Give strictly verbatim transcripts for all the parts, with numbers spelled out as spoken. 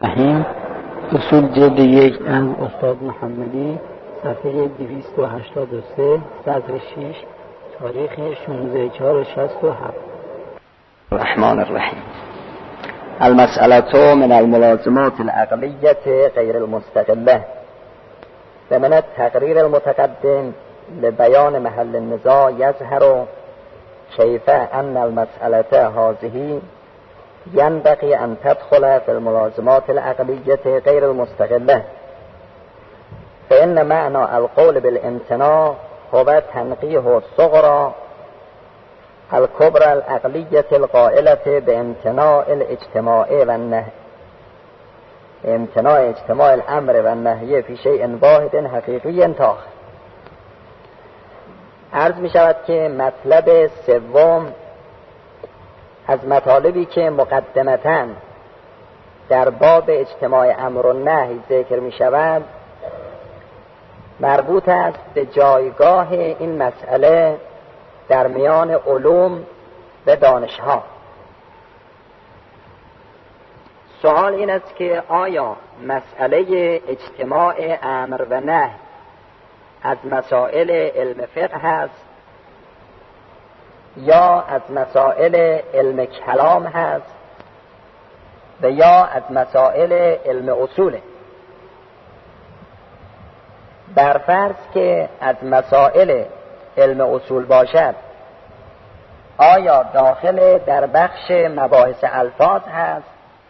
رحیم اصول جلد یک از استاد محمدی صفحه دویست و هشتاد و سه صدر شش تاریخ شانزده چهار شصت و هفت. الرحمن الرحیم. المسألة من الملازمات العقلية غير المستقلة ومن التقرير المتقدم لبيان محل النزاع يظهر كيف أن المسألة هذه ينبغي أن تدخل في الملازمات العقلية غير المستقلة، فإن معنى القول بالامتناع هو تنقيه الصغرى الكبرى العقلية القائلة بامتناع الاجتماع والنهي امتناع اجتماع الأمر والنهي في شيء واحد حقيقي تاخر. عرض می شود که مطلب سوم از مطالبی که مقدمتاً در باب اجتماع امر و نهی ذکر می شود مربوط است به جایگاه این مسئله در میان علوم و دانشها. سوال این است که آیا مسئله اجتماع امر و نهی از مسائل علم فقه هست یا از مسائل علم کلام هست و یا از مسائل علم اصوله؟ بر فرض که از مسائل علم اصول باشد، آیا داخل در بخش مباحث الفاظ هست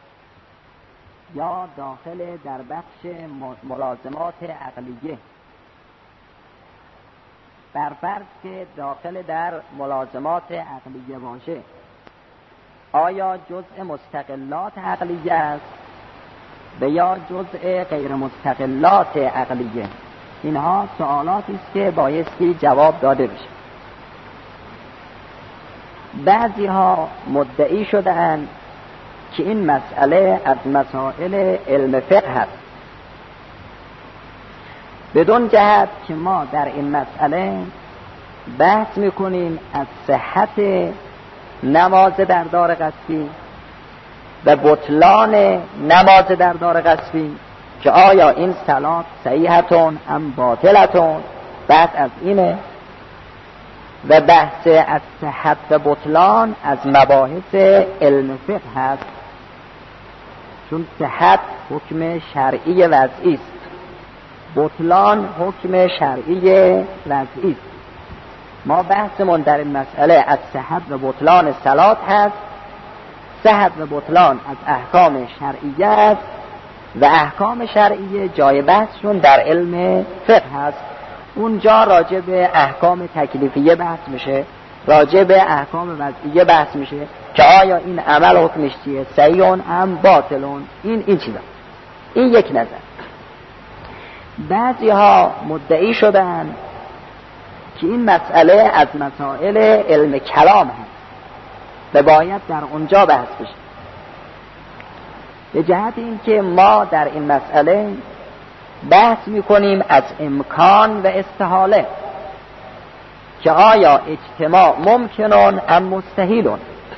یا داخل در بخش ملازمات عقلیه؟ بر فرض که داخل در ملازمات عقلیه باشه، آیا جزء مستقلات عقلیه است و یا جزء غیر مستقلات عقلیه؟ اینها سوالاتی است که بایستی جواب داده بشه. بعضی ها مدعی شدند که این مسئله از مسائل علم فقه هست، بدون جهت که ما در این مسئله بحث میکنیم از صحت نماز در دار غصبی و بطلان نماز در دار غصبی، که آیا این صلات صحیحتون ام باطلتون، بحث از اینه. و بحث از صحت و بطلان از مباحث علم فقه هست، چون صحت حکم شرعی وضعی است، بطلان حکم شرعی وضعی است. ما بحثمون در این مسئله از صحت و بطلان صلات هست. صحت و بطلان از احکام شرعیه است و احکام شرعیه جای بحثشون در علم فقه هست. اونجا راجع به احکام تکلیفیه بحث میشه، راجع به احکام وضعیه بحث میشه که آیا این عمل حکمش چیه، صحیحون ام باطلون. این این چیزا. این یک نظر. بعضی ها مدعی شدن که این مسئله از مسائل علم کلام هست و باید در اونجا بحث بشه، به جهت این که ما در این مسئله بحث میکنیم از امکان و استحاله، که آیا اجتماع ممکنون ام مستحیلون.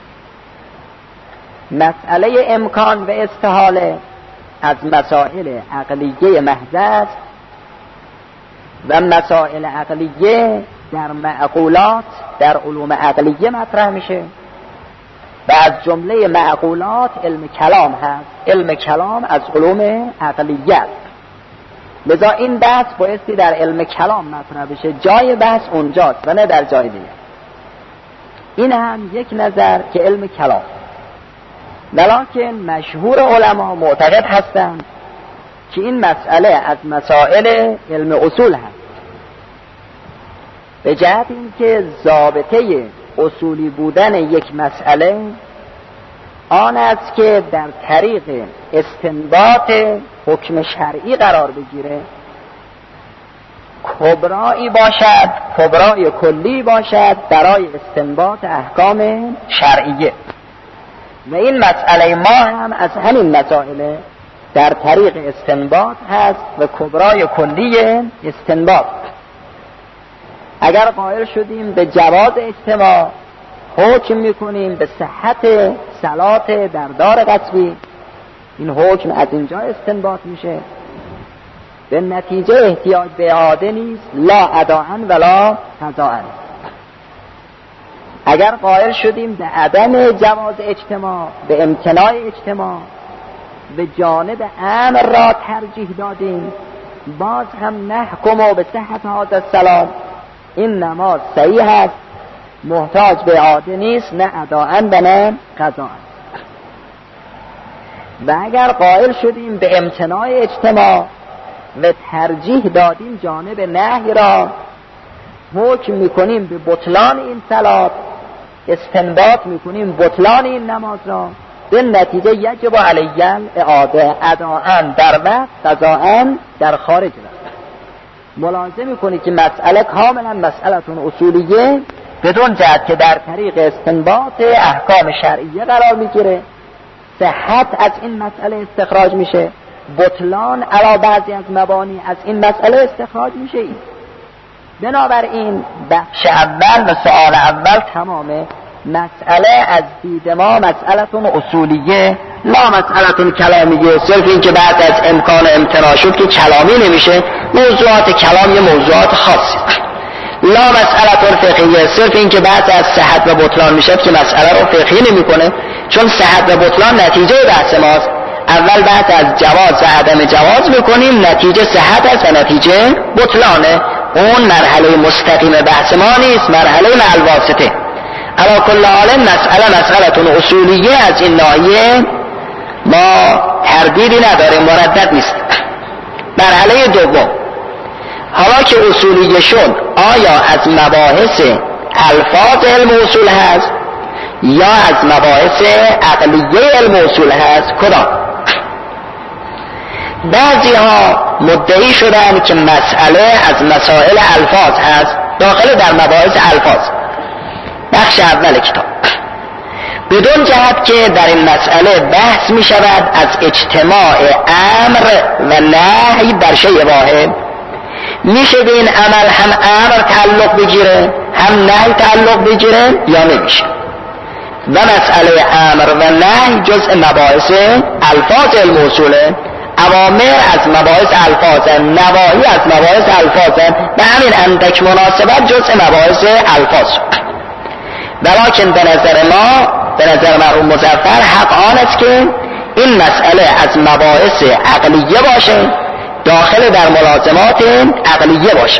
مسئله امکان و استحاله از مسائل عقلیه محض است و مسائل عقلیه در معقولات در علوم عقلیه مطرح میشه و از جمله معقولات علم کلام هست. علم کلام از علوم عقلیه است، لذا این بحث بایستی در علم کلام مطرح بشه. جای بحث اونجاست و نه در جای دیگه. این هم یک نظر که علم کلام. ولکن مشهور علما معتقد هستند که این مسئله از مسائل علم اصول هست، به جهت اینکه ضابطه اصولی بودن یک مسئله آن است که در طریق استنباط حکم شرعی قرار بگیره، کبرایی باشد، کبرای کلی باشد برای استنباط احکام شرعیه. و این مسئله ما هم از همین مسائل در طریق استنباط هست و کبرای کلی استنباط. اگر قائل شدیم به جواز اجتماع، حکم میکنیم به صحت صلات در دار غصبی این حکم از اینجا استنباط میشه. به نتیجه احتیاج به اعاده نیست، لا اداءً ولا قضاءً. اگر قائل شدیم به عدم جواز اجتماع، به امتناع اجتماع، به جانب امر را ترجیح دادیم، باز هم نحکم به صحت هذا الصلاة، این نماز صحیح است، محتاج به اعاده نیست، نه اداءً و نه قضاءً. و اگر قائل شدیم به امتناع اجتماع و ترجیح دادیم جانب نهی را، حکم میکنیم به بطلان این صلات، استنباط میکنیم بطلان این نماز را، به نتیجه یجب علی الاعاده اداءً در وقت، قضاءً در خارج وقت. ملاحظه میکنید که مسئله کاملا مسئلتون اصولیه، بدون جهت که در طریق استنباط احکام شرعیه قرار میگیره. صحت از این مسئله استخراج میشه، بطلان علا بعضی از مبانی از این مسئله استخراج میشه. این بنابراین بخش اول و سؤال اول تمامه. مسئله از دید ما مسئلتون اصولیه، لا مسئلتون کلامیه. صرف این که بعد از امکان امتناع شد که کلامی نمیشه، موضوعات کلام یه موضوعات خاصی. لا مسئلتون فقهیه، صرف این که بعد از صحت و بطلان میشه که مسئله رو فقهی نمیکنه، چون صحت و بطلان نتیجه بحث ماست. اول بعد از جواز و عدم جواز میکنیم، نتیجه صحت است و نتیجه بطلانه. اون مرحله مستقیم بحث ما نیست، مرحله مع الواسطه. علی کل حال مسئله مسئلتون اصولیه، از این ناحیه ما تردیدی نداریم، مردد نیست. مرحله دوم، حالا که اصولیه شد، آیا از مباحث الفاظ علم اصول هست یا از مباحث عقلیه علم اصول هست؟ کدام؟ بعضی ها مدعی شدن که مسئله از مسائل الفاظ هست، داخل در مباحث الفاظ، بخش اول کتاب، بدون جهت که در این مسئله بحث می شود از اجتماع امر و نهی در شیء واحد. میشه به این عمل هم امر تعلق بگیره هم نهی تعلق بگیره یا نمیشه؟ و مسئله امر و نهی جزء مباحث الفاظ علم اصوله. اوامر از مباحث الفاظ، نواهی از مباحث الفاظ، به همین اندک مناسبت جزء مباحث الفاظ. ولیکن به نظر ما، به نظر مرحوم مظفر، حق آن است که این مسئله از مباحث عقلیه باشه، داخل در ملازمات عقلیه باشه،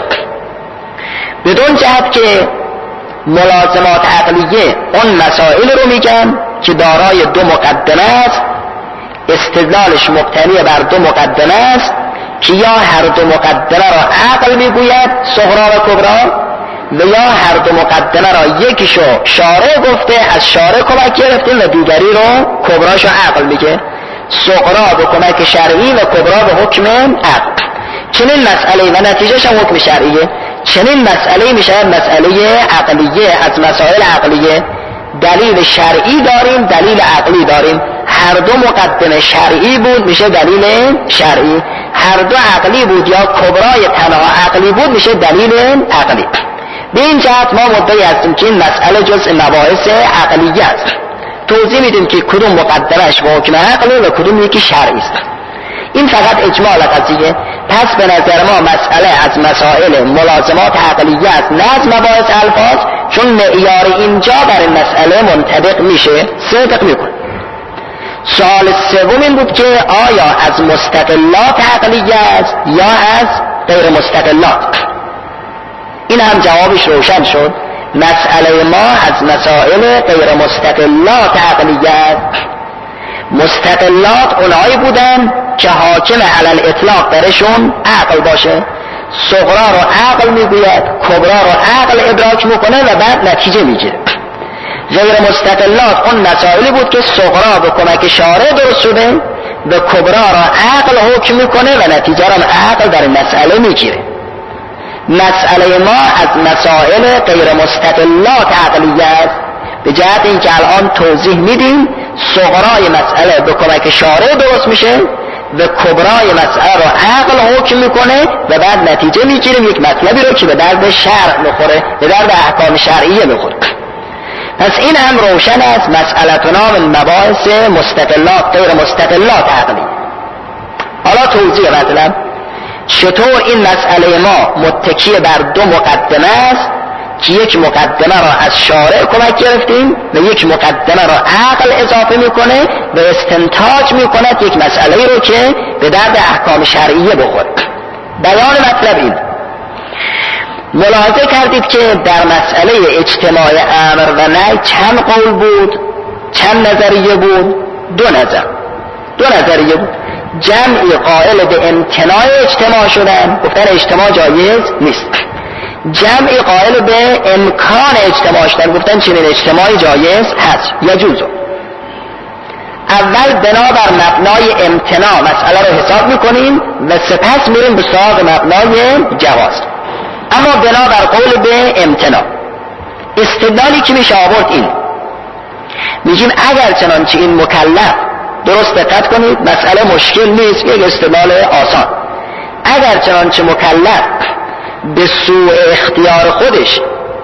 بدون جهت که ملازمات عقلیه اون مسائل رو میگن که دارای دو مقدمه است، استدلالش مبتنی بر دو مقدمه است که یا هر دو مقدمه را عقل میگوید، صغرا و کبرا، و یا هر دو مقدمه را یکیشو شارع گفته، از شارع کمک گرفتیم، و دیگری رو کبراشو عقل میگه. صغرا به کمک شرعی و کبرا به حکم عقل. چنین مسئله و نتیجهش هم حکم شرعیه. چنین مسئله میشه مسئله عقلیه، از مسائل عقلیه. دلیل شرعی داریم، دلیل عقلی داریم. هر دو مقدمه شرعی بود میشه دلیل شرعی، هر دو عقلی بود یا کبرای تنها عقلی بود میشه دلیل عقلی. به این جهت ما مدعی هستیم که این مسئله جزء مباحث عقلیه است. توضیح میدیم که کدوم مقدمش با حکم عقلی و کدوم یکی شرعی است. این فقط اجمال قضیه. پس به نظر ما مسئله از مسائل ملازمات عقلیه است، نه از مباحث الفاظ، چون معیار اینجا بر این مسئله منطبق میشه، صدق میکنه. سوال سوم این بود که آیا از مستقلات عقلیه است یا از غیر مستقلات؟ این هم جوابش روشن شد. مسئله ما از مسائل غیر مستقلات عقلیه است. مستقلات اونایی بودن که حاکم علی الاطلاق درشون عقل باشه. صغرا رو عقل میگوید، کبرا رو عقل ادراک میکنه و بعد نتیجه میگیره. غیر مستقلات اون مسائلی بود که صغرا به کمک شارع درست شده و کبرا رو عقل حکم میکنه و نتیجه رو عقل در مسئله میگیره. مسئله ما از مسائل غیر مستقلات عقلیه است، به جهت اینکه الان توضیح میدیم صغرای مسئله به کمک شارع درست میشه و کبرای مسئله رو عقل حکم میکنه و بعد نتیجه میگیریم یک مطلبی رو که به درد شرع میخوره، به درد احکام شرعیه میخوره. پس این هم روشن است مسئلتنا من مباحث مستقلات غیر مستقلات عقلی. حالا توضیح مطلب چطور این مسئله ما متکی بر دو مقدمه است که یک مقدمه را از شارع کمک گرفتیم و یک مقدمه را عقل اضافه میکنه و استنتاج میکند یک مسئله رو که به درد احکام شرعیه بخوره. بیان مطلب این ملاحظه کردید که در مسئله اجتماع امر و نهی چند قول بود، چند نظریه بود؟ دو نظر دو نظریه بود. جمعی قائل به امتناع اجتماع شدن، گفتن اجتماع جایز نیست. جمعی قائل به امکان اجتماع شدن، گفتن چنین اجتماعی جایز هست، یجوزه. اول بنابر مبنای امتناع مسئله رو حساب میکنیم و سپس میریم به سراغ مبنای جواز. اما بنابر قول به امتناع استدلالی که میشه آورد این میگیم اگر چنانچه این مکلف، درست دقت کنید مسئله مشکل نیست، یک استدلال آسان، اگر چنانچه مکلف به سوء اختیار خودش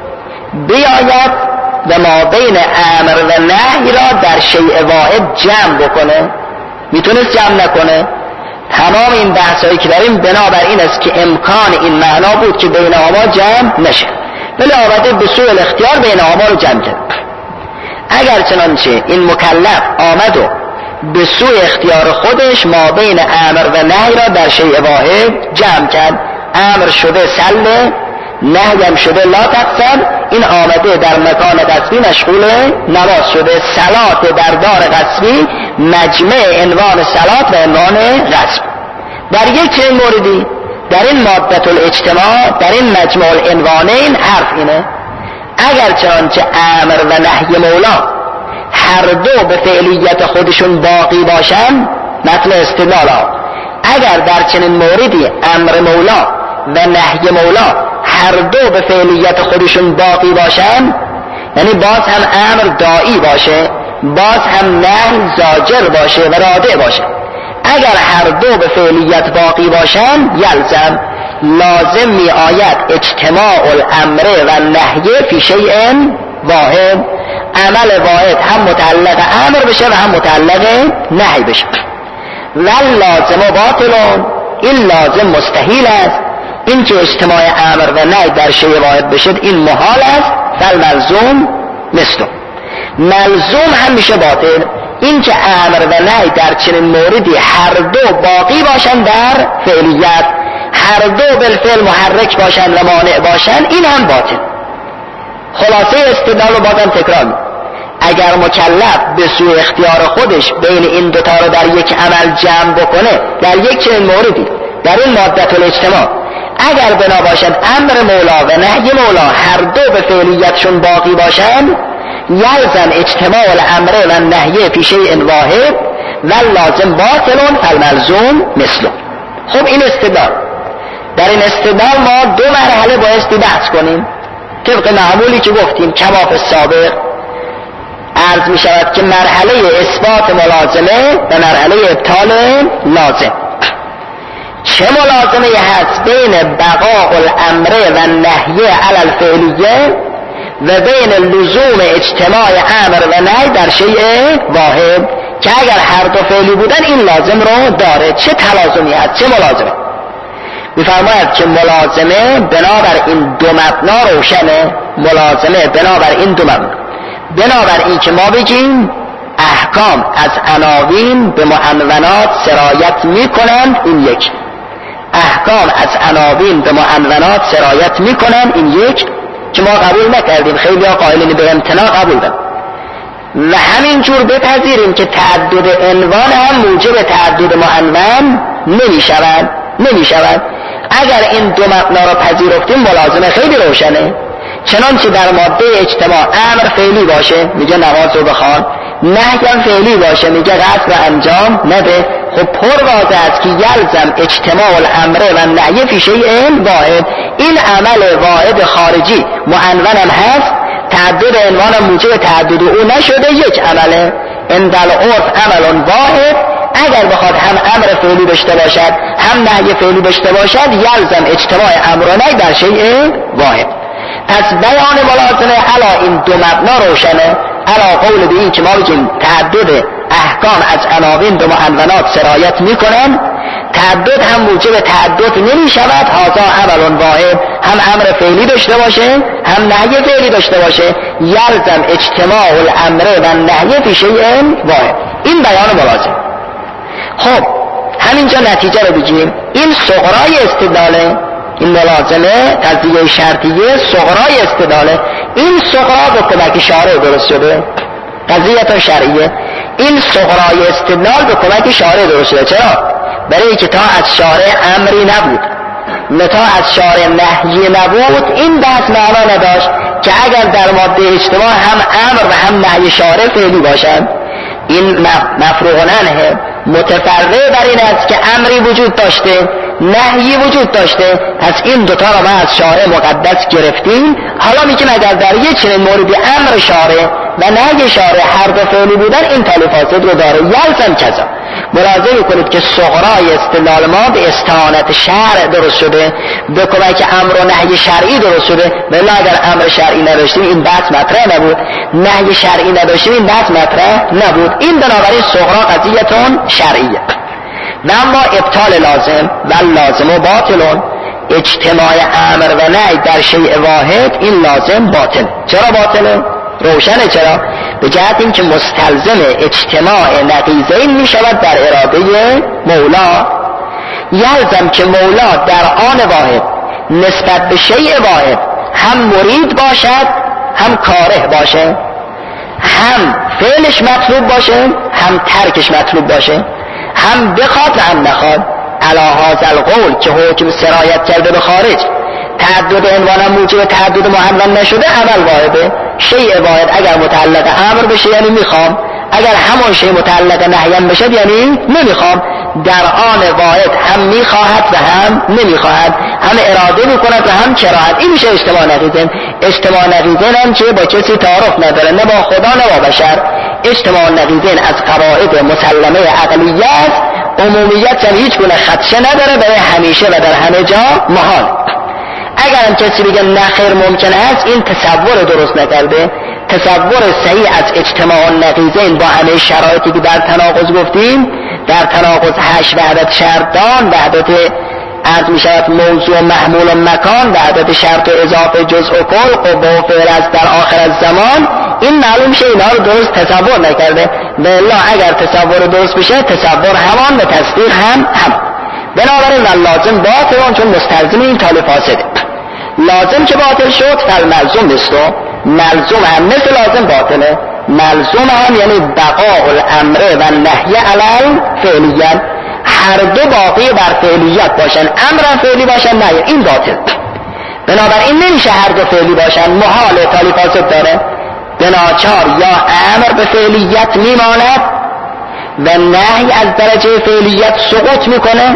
بیاید و ما بین امر و نهی را در شیء واحد جمع بکنه، میتونست جمع نکنه. تمام این بحثایی که داریم بنابر این است که امکان این معنا بود که بین آما جمع نشه، ولی آمده به سوء الاختیار بین آما رو جمع کرد. اگر چنانچه این مکلف آمد و به سوء اختیار خودش ما بین امر و نهی را در شیء واحد جمع کرد، امر شده سل، نهی هم شده لا تقصد، این آمده در مکان قصبی مشغول نماز شده. صلات در دار قصبی مجمع عنوان صلات و عنوان قصب. در یک چنین موردی در این مادة الاجتماع در این مجمع العنوانین حرف اینه اگر چنانچه امر و نهی مولا هر دو به فعلیت خودشون باقی باشن، مثل استدلال ها، اگر در چنین موردی امر مولا و نهی مولا هر دو به فعلیت خودشون باقی باشن، یعنی باز هم امر دائی باشه، باز هم نهی زاجر باشه و رادع باشه، اگر هر دو به فعلیت باقی باشن یلزم لازم می آید اجتماع الامر و نهی فی شیء واحد، عمل واحد هم متعلق امر بشه و هم متعلق نهی بشه. ول لازم و باطلون، این لازم مستحیل است، این که اجتماع امر و نهی در شیء واحد بشه این محال است. فالملزوم مثل ملزوم هم میشه باطل، این که امر و نهی در چنین موردی هر دو باقی باشن در فعلیت، هر دو بالفعل محرک باشن و مانع باشن، این هم باطل. خلاصه استدلال رو بازم تکرار، اگر مکلف به سوء اختیار خودش بین این دوتا رو در یک عمل جمع بکنه در یک چنین موردی در این مادة الاجتماع، اگر بنا باشد امر مولا و نهی مولا هر دو به فعلیتشون باقی باشن، یلزم اجتماع الامر و نهی فی شیء واحد و لازم باطلون فالملزوم مثل. خب این استدلال، در این استدلال ما دو مرحله بایستی بحث کنیم طبق معمولی که گفتیم کما فی السابق. عرض می شود که مرحله اثبات ملازمه و مرحله ابطال لازم. چه ملازمه هست بین بقاء الامر و نهی علی الفعلیه و بین لزوم اجتماع امر و نهی در شیء واحد، که اگر هر دو فعلی بودن این لازم رو داره. چه تلازمی هست، چه ملازمه؟ میفرماید که ملازمه بنابر این دو مبنا روشنه. ملازمه بنابر این دو مبنا، بنابر این که ما بگیم احکام از عناوین به معنونات سرایت میکنند، این یک. احکام از عناوین به معنونات سرایت میکنند، این یک که ما قبول نکردیم، خیلی ها قائلین به امتناع قبول دارن. و همینجور بپذیریم که تعدد عنوان هم موجب تعدد معنون نمی شود نمی شود. اگر این دو مبنا را پذیرفتیم ملازمه خیلی روشنه. چنانچه در ماده اجتماع امر فعلی باشه میگه نماز رو بخوان، نهی هم فعلی باشه میگه قصد و انجام نده. خب پر واضح است که یلزم اجتماع الامر و نهی فی شیء واحد. این عمل واحد خارجی معنونم هست، تعدد عنوان موجب تعدد او نشده، یک عمله. عند العرف عمل واحد، اگر بخواد هم امر فعلی داشته باشد هم نهی فعلی داشته باشد یلزم اجتماع امر و نهی در شیء واحد. پس بیان ملازمه علا این دو مبنا روشنه. علا قول به این که ما بگیم تعدد احکام از عناوین به معنونات سرایت میکنن، تعدد هم موجب تعدد نمی شود. هذا عمل واحد، هم امر فعلی داشته باشه هم نهی فعلی داشته باشه. یلزم اجتماع الامر و نهی فی شیء واحد. این بیان ملازم. خب همینجا نتیجه رو بگیم. این صغرای استدلاله، این ملازمه قضیه شرطیه صغرای استدلاله. این صغرا به کمک شارع درست شده، قضیه شرعیه. این صغرای استدلال به کمک شارع درست شده. چرا؟ برای اینکه تا از شارع امری نبود، متا از شارع نهی نبود، این بحث معنا نداشت که اگر در ماده اجتماع هم امر و هم نهی شارع فعلی باشند. این مفروغ نهی متفرع بر این است که امری وجود داشته نهی وجود داشته. پس این دوتا را ما از شارع مقدس گرفتیم. حالا میگیم اگر در یک چنین موردی امر شارع و نهی شارع هر دو فعلی بودن، این تالی فاسد رو داره. یلزم کذا. ملاحظه کنید که صغرای استدلال ما به استعانت شرع درست شده، به کمک امر و نهی شرعی درست شده. بلا اگر امر شرعی نداشتیم این بحث مطرح نبود، نهی شرعی نداشتیم این بحث مطرح نبود. این بنابراین صغرا قضیتون شرعیه. و اما ابطال لازم و لازم و باطلون، اجتماع امر و نهی در شیء واحد، این لازم باطل. چرا باطله؟ روشنه. چرا؟ به جهت این که مستلزم اجتماع نقیضین می شود در اراده مولا. یلزم که مولا در آن واحد نسبت به شیء واحد هم مرید باشد هم کاره باشه، هم فعلش مطلوب باشه هم ترکش مطلوب باشه، هم بخواد و هم نخواد. علی هذا القول که حکم سرایت کرده به خارج، تعدد عنوان موجب تعدد معنون نشده، عمل واحده. شیء واحد اگر متعلق امر بشه یعنی میخوام، اگر همون شیء متعلق نهی بشه یعنی نمیخوام. در آن واحد هم میخواهد و هم نمیخواهد، هم اراده میکند و هم کراهت. این میشه اجتماع نقیضین. اجتماع نقیضین هم که با کسی تعارف نداره، نه با خدا نه با بشر. اجتماع نقیضین از قواعد مسلمه عقلیه است. عمومیت هم هیچ گونه خدشه نداره، برای همیشه و در همه جا محال. اگر هم کسی بگه نه خیر ممکن است، این تصور درست نکرده. تصور صحیح از اجتماع نقیضین با همه شرایطی که در تناقض گفتیم، در تناقض هشت وحدت شرطان، وحدت عرض می شود موضوع محمول و مکان، وحدت شرط و اضافه جزء و کل، قبه و فعل است در آخر از زمان، این معلوم شه اینا رو درست تصور نکرده. بلا اگر تصور درست بشه، تصور همان و تصدیق هم هم. بنابراین و لازم باطل، چون مستلزم این تالی فاسده. لازم که باطل شد فالملزوم بستو، ملزوم هم مثل لازم باطله. ملزوم هم یعنی بقاء الامر و نهی علی فعلیت، هر دو باقی بر فعلیت باشن، امر فعلی باشن نه، این باطل. بنابراین نمیشه هر دو فعلی باشن، محال، تالی فاسد داره. بناچار یا امر به فعلیت میماند و نهی از درجه فعلیت سقوط میکنه،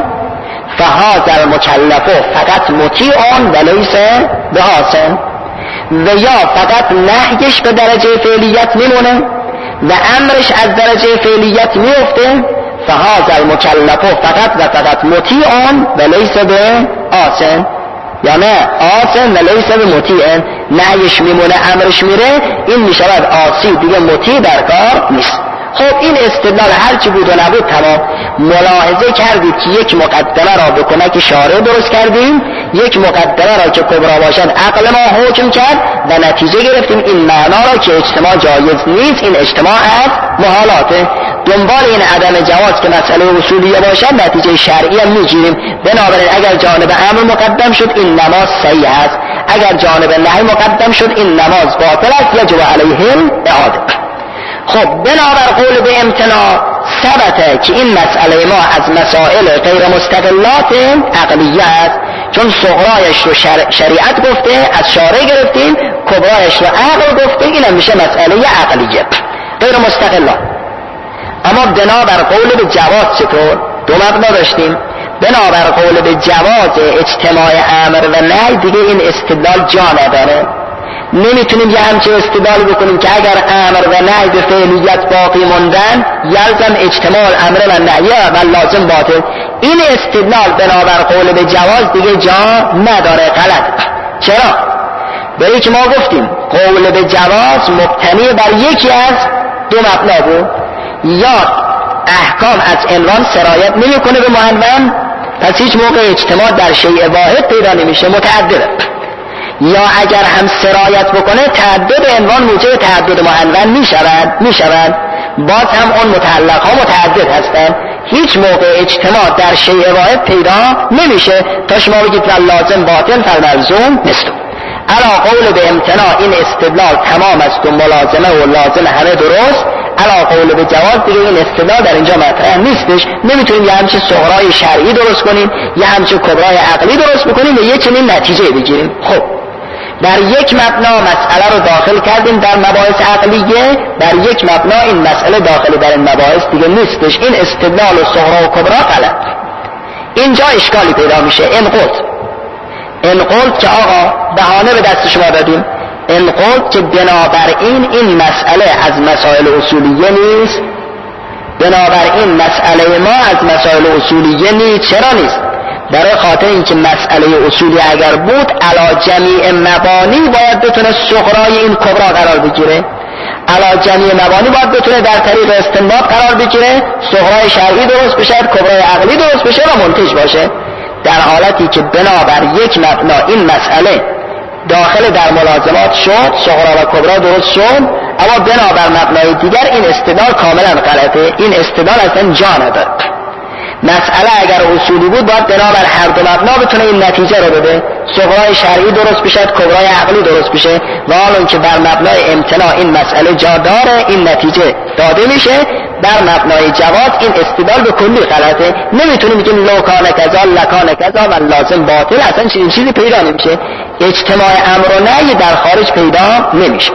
فهذا المکلف فقط مطیع و لیس بعاصی، و یا فقط نهیش به درجه فعلیت میمونه و امرش از درجه فعلیت میفته، فهذا المکلف فقط و فقط مطیع و لیس بعاصی، یا نه عاصی و لیس بمطیع، نهیش میمونه امرش میره، این میشود عاصی، دیگه مطیع در کار نیست. خب این استدلال هرچی بود و نبود تمام. ملاحظه کردید که یک مقدمه را به کمک شارع درست کردیم، یک مقدمه را که کبرا باشد عقل ما حکم کرد و نتیجه گرفتیم این معنا را که اجتماع جایز نیست، این اجتماع از محالاته. دنبال این عدم جواز که مسئله اصولیه باشد نتیجه شرعی هم میگیریم. بنابراین اگر جانب امر مقدم شد این نماز صحیح است، اگر جانب نهی مقدم شد این نماز باطل است، یجب علیه الاعاده. خب بنابر قول به امتناع ثبته که این مسئله ما از مسائل غیر مستقلات عقلیه است، چون صغرایش رو شر... شریعت گفته از شارع گرفتیم، کبرایش رو عقل گفته، این هم میشه مسئله عقلیه غیر مستقلات. اما بنابر قول به جواز چطور؟ دو مبنا داشتیم. بنابر قول به جواز اجتماع امر و نهی دیگه این استدلال جا نداره. نمیتونیم یه همچه استدلال بکنیم که اگر امر و نهی به فعلیت باقی موندن یلزم اجتماع امر و نهی و لازم باطل. این استدلال بنابر قول به جواز دیگه جا نداره، غلط. چرا؟ برای که ما گفتیم قول به جواز مبتنی بر یکی از دو مبنا بود، یا احکام از عنوان سرایت نمیکنه به معنون، پس هیچ موقع اجتماع در شیء واحد پیدا نمیشه، متعدده، یا اگر هم سرایت بکنه تعدد عنوان موجب تعدد معنون میشود میشود باز هم اون متعلق ها متعدد هستند، هیچ موقع اجتماع در شیء واحد پیدا نمیشه تا شما بگید لازم باطل فالملزوم مثل. علا قول به امتناع این استدلال تمام است و ملازمه و لازم همه درست. علا قول به جواز دیگه این استدلال در اینجا مطرح نیستش، نمیتونیم یه همچه صغرای شرعی درست کنیم یه همچه کبرای عقلی درست بکنیم و یه چنین نتیجه بگیریم. خب در یک مبنا مسئله رو داخل کردیم در مباحث عقلیه، در یک مبنا این مسئله داخل در این مباحث دیگه نیستش، این استدلال و صغرا و کبرا غلط. اینجا اشکالی پیدا میشه. ان قلت ان قلت که آقا بهانه به دست شما دادیم، ان قلت که بنابراین این مسئله از مسائل اصولیه نیست، بنابراین مسئله ما از مسائل اصولیه نیست. چرا نیست؟ برای خاطر اینکه مسئله اصولی اگر بود علا جمیع مبانی باید بتونه صغرای این کبرا قرار بگیره، علا جمیع مبانی باید بتونه در طریق استنباط قرار بگیره، صغرای شرعی درست بشه، کبرای عقلی درست بشه و منتج باشه. در حالتی که بنابر یک مبنا این مسئله داخل در ملازمات شد، صغرا و کبرا درست شد، اما بنابر مبنای دیگر این استدلال کاملا غلطه، این استدلال اصلا جا نداره. مسئله اگر اصولی بود باید بنابر هر دو مبنا بتونه این نتیجه رو بده، صغرای شرعی درست بشه، کبرای عقلی درست بشه، و حالا که بر مبنای امتناع این مسئله جا داره، این نتیجه داده میشه، بر مبنای جواز این استدلال به کلی غلطه. نمیتونیم بگیم لو کان کذا لکان کذا و لازم باطل، اصلا چنین چیزی پیدا نمیشه، اجتماع امر و نهی در خارج پیدا نمیشه.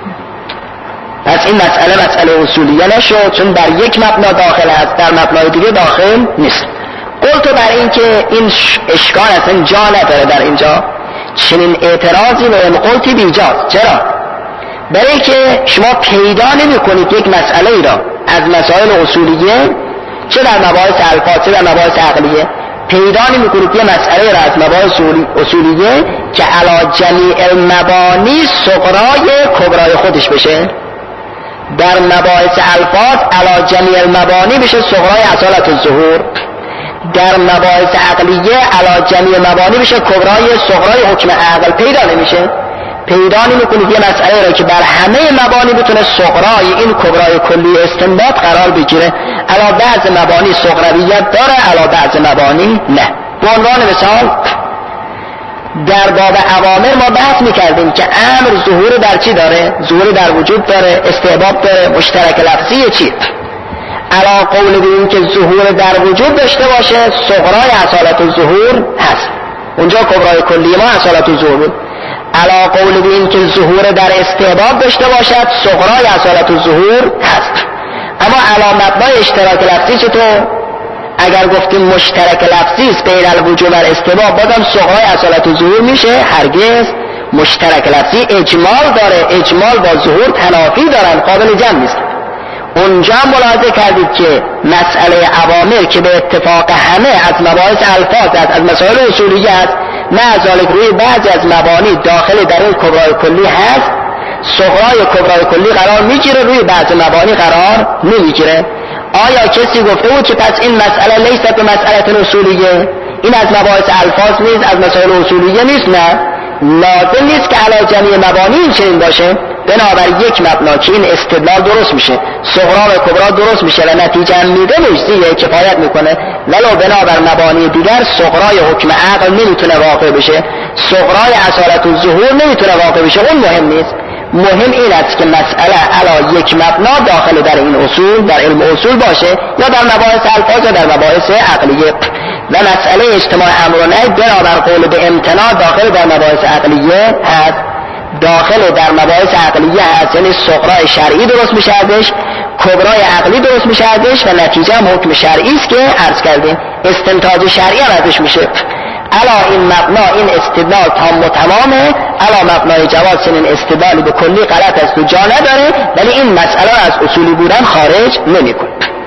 پس این مسئله مسئله اصولیه نشد، چون در یک مبنا داخل هست، در مبنای دیگه داخل نیست. قلت بر این که این اشکال اصلا جا نداره در اینجا، چنین اعتراضی و این قلتی بیجاست. چرا؟ برای که شما پیدا نمی کنید یک مسئله ای را از مسائل اصولیه، چه در مباحث الفاظ چه در مباحث عقلیه، پیدا نمی کنید یک مسئله را از مباحث اصولیه که علا جمیع المبانی صغرای کبرای خودش بشه، در مباحث الفاظ علا جمیع المبانی بشه صغرای اصالت الظهور، در مباحث عقلیه علا جمیع مبانی بشه کبرای صغرای حکم عقل. پیدا نمیشه، پیدا نمیکنید یه مسئله را که بر همه مبانی بتونه صغرای این کبرای کلی استنباط قرار بگیره. علا بعض مبانی صغرویت داره، علا بعض مبانی نه. به عنوان مثال در باب اوامر ما بحث میکردیم که امر ظهور در چی داره؟ ظهور در وجود داره، استحباب داره، مشترک لفظی چی؟ علا قول به این که ظهور در وجود داشته باشه صغرای اصالت الظهور هست، اونجا کبرای کلی ما اصالت الظهور بود. علا قول به این که ظهور در استحباب داشته باشد صغرای اصالت الظهور هست. اما علا مبنای اشتراک لفظی چطور؟ اگر گفتیم مشترک لفظی است بین الوجوب و استحباب بازم صغرای اصالت الظهور میشه؟ هرگز. مشترک لفظی اجمال داره، اجمال با ظهور تنافی دارن، قابل جمع نیست. اونجا ملاحظه کردید که مسئله اوامر که به اتفاق همه از مباحث الفاظ است، از مسائل اصولیه است، نه از ذالک روی بعضی از مبانی داخل در این کبرای کلی هست، صغرای کبرای کلی قرار میگیره، روی بعض مبانی قرار نمیگیره. آیا کسی گفته بود که پس این مسئله لیست به مسئله اصولیه، این از مباحث الفاظ نیست، از مسائل اصولیه نیست؟ نه، لازم نیست که علی جمیع مبانی این چنین باشه. بنابر یک مبنا که این استدلال درست میشه، صغرا و کبرا درست میشه و نتیجه هم میده مجزیه، کفایت میکنه، ولو بنابر مبانی دیگر صغرای حکم عقل نمیتونه واقع بشه، صغرای اصالت الظهور نمیتونه واقع بشه. اون مهم نیست، مهم این است که مسئله علا یک مبنا داخل در این اصول، در علم اصول باشه، یا در مباحث الفاظ یا در مباحث عقلیه. و مسئله اجتماع امر و نهی بنابر قول به امتناع داخل در مباحث عقلیه هست، داخل در مباحث عقلیه هست، یعنی صغرای شرعی درست میشه ازش، کبرای عقلی درست میشه ازش و نتیجه هم حکم شرعی است که عرض کردیم، استنتاج شرعی هم ازش میشه. علا این مبنا این استدلال تام و تمامه، علا مبنای جواز این استدلالی به کلی غلط است و جا نداره، ولی این مسئله از اصولی بودن خارج نمیکنه.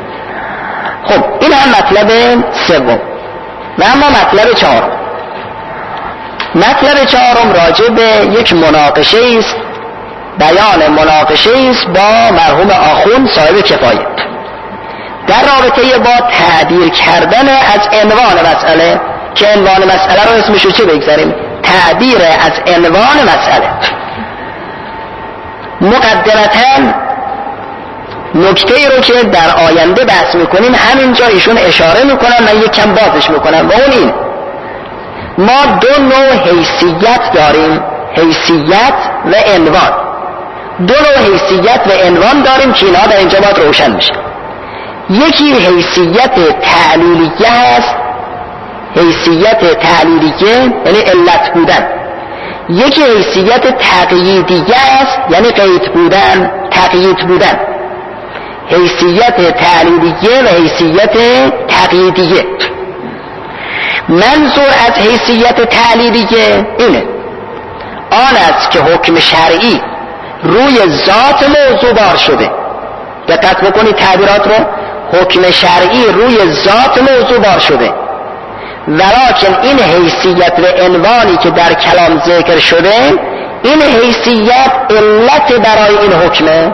خب این هم مطلب سوم. و اما مطلب چهارم، مطلب چهارم راجع به یک مناقشه است، بیان مناقشه است با مرحوم آخوند صاحب کفایه در رابطه با تعبیر کردن از عنوان مسئله، که عنوان مسئله رو اسمشو چه بگذاریم؟ تعبیر از عنوان مسئله. مقدمتاً نکته ای رو که در آینده بحث میکنیم همینجا ایشون اشاره میکنن، من یک کم بازش میکنم، و اون این: ما دو نوع حیثیت داریم، حیثیت و عنوان. دو نوع حیثیت و عنوان داریم که اینها در اینجا باید روشن میشه. یکی حیثیت تعلیلیه هست، حیثیت تعلیلیه یعنی علت بودن. یکی حیثیت تقییدیه است، یعنی قید بودن، تقیید بودن. حیثیت تعلیلیه و حیثیت تقییدیه. منظور از حیثیت تعلیلیه اینه، آن است که حکم شرعی روی ذات موضوع بار شده. دقت بکنید تعبیرات رو. حکم شرعی روی ذات موضوع بار شده، ولکن این حیثیت و عنوانی که در کلام ذکر شده، این حیثیت علت برای این حکمه،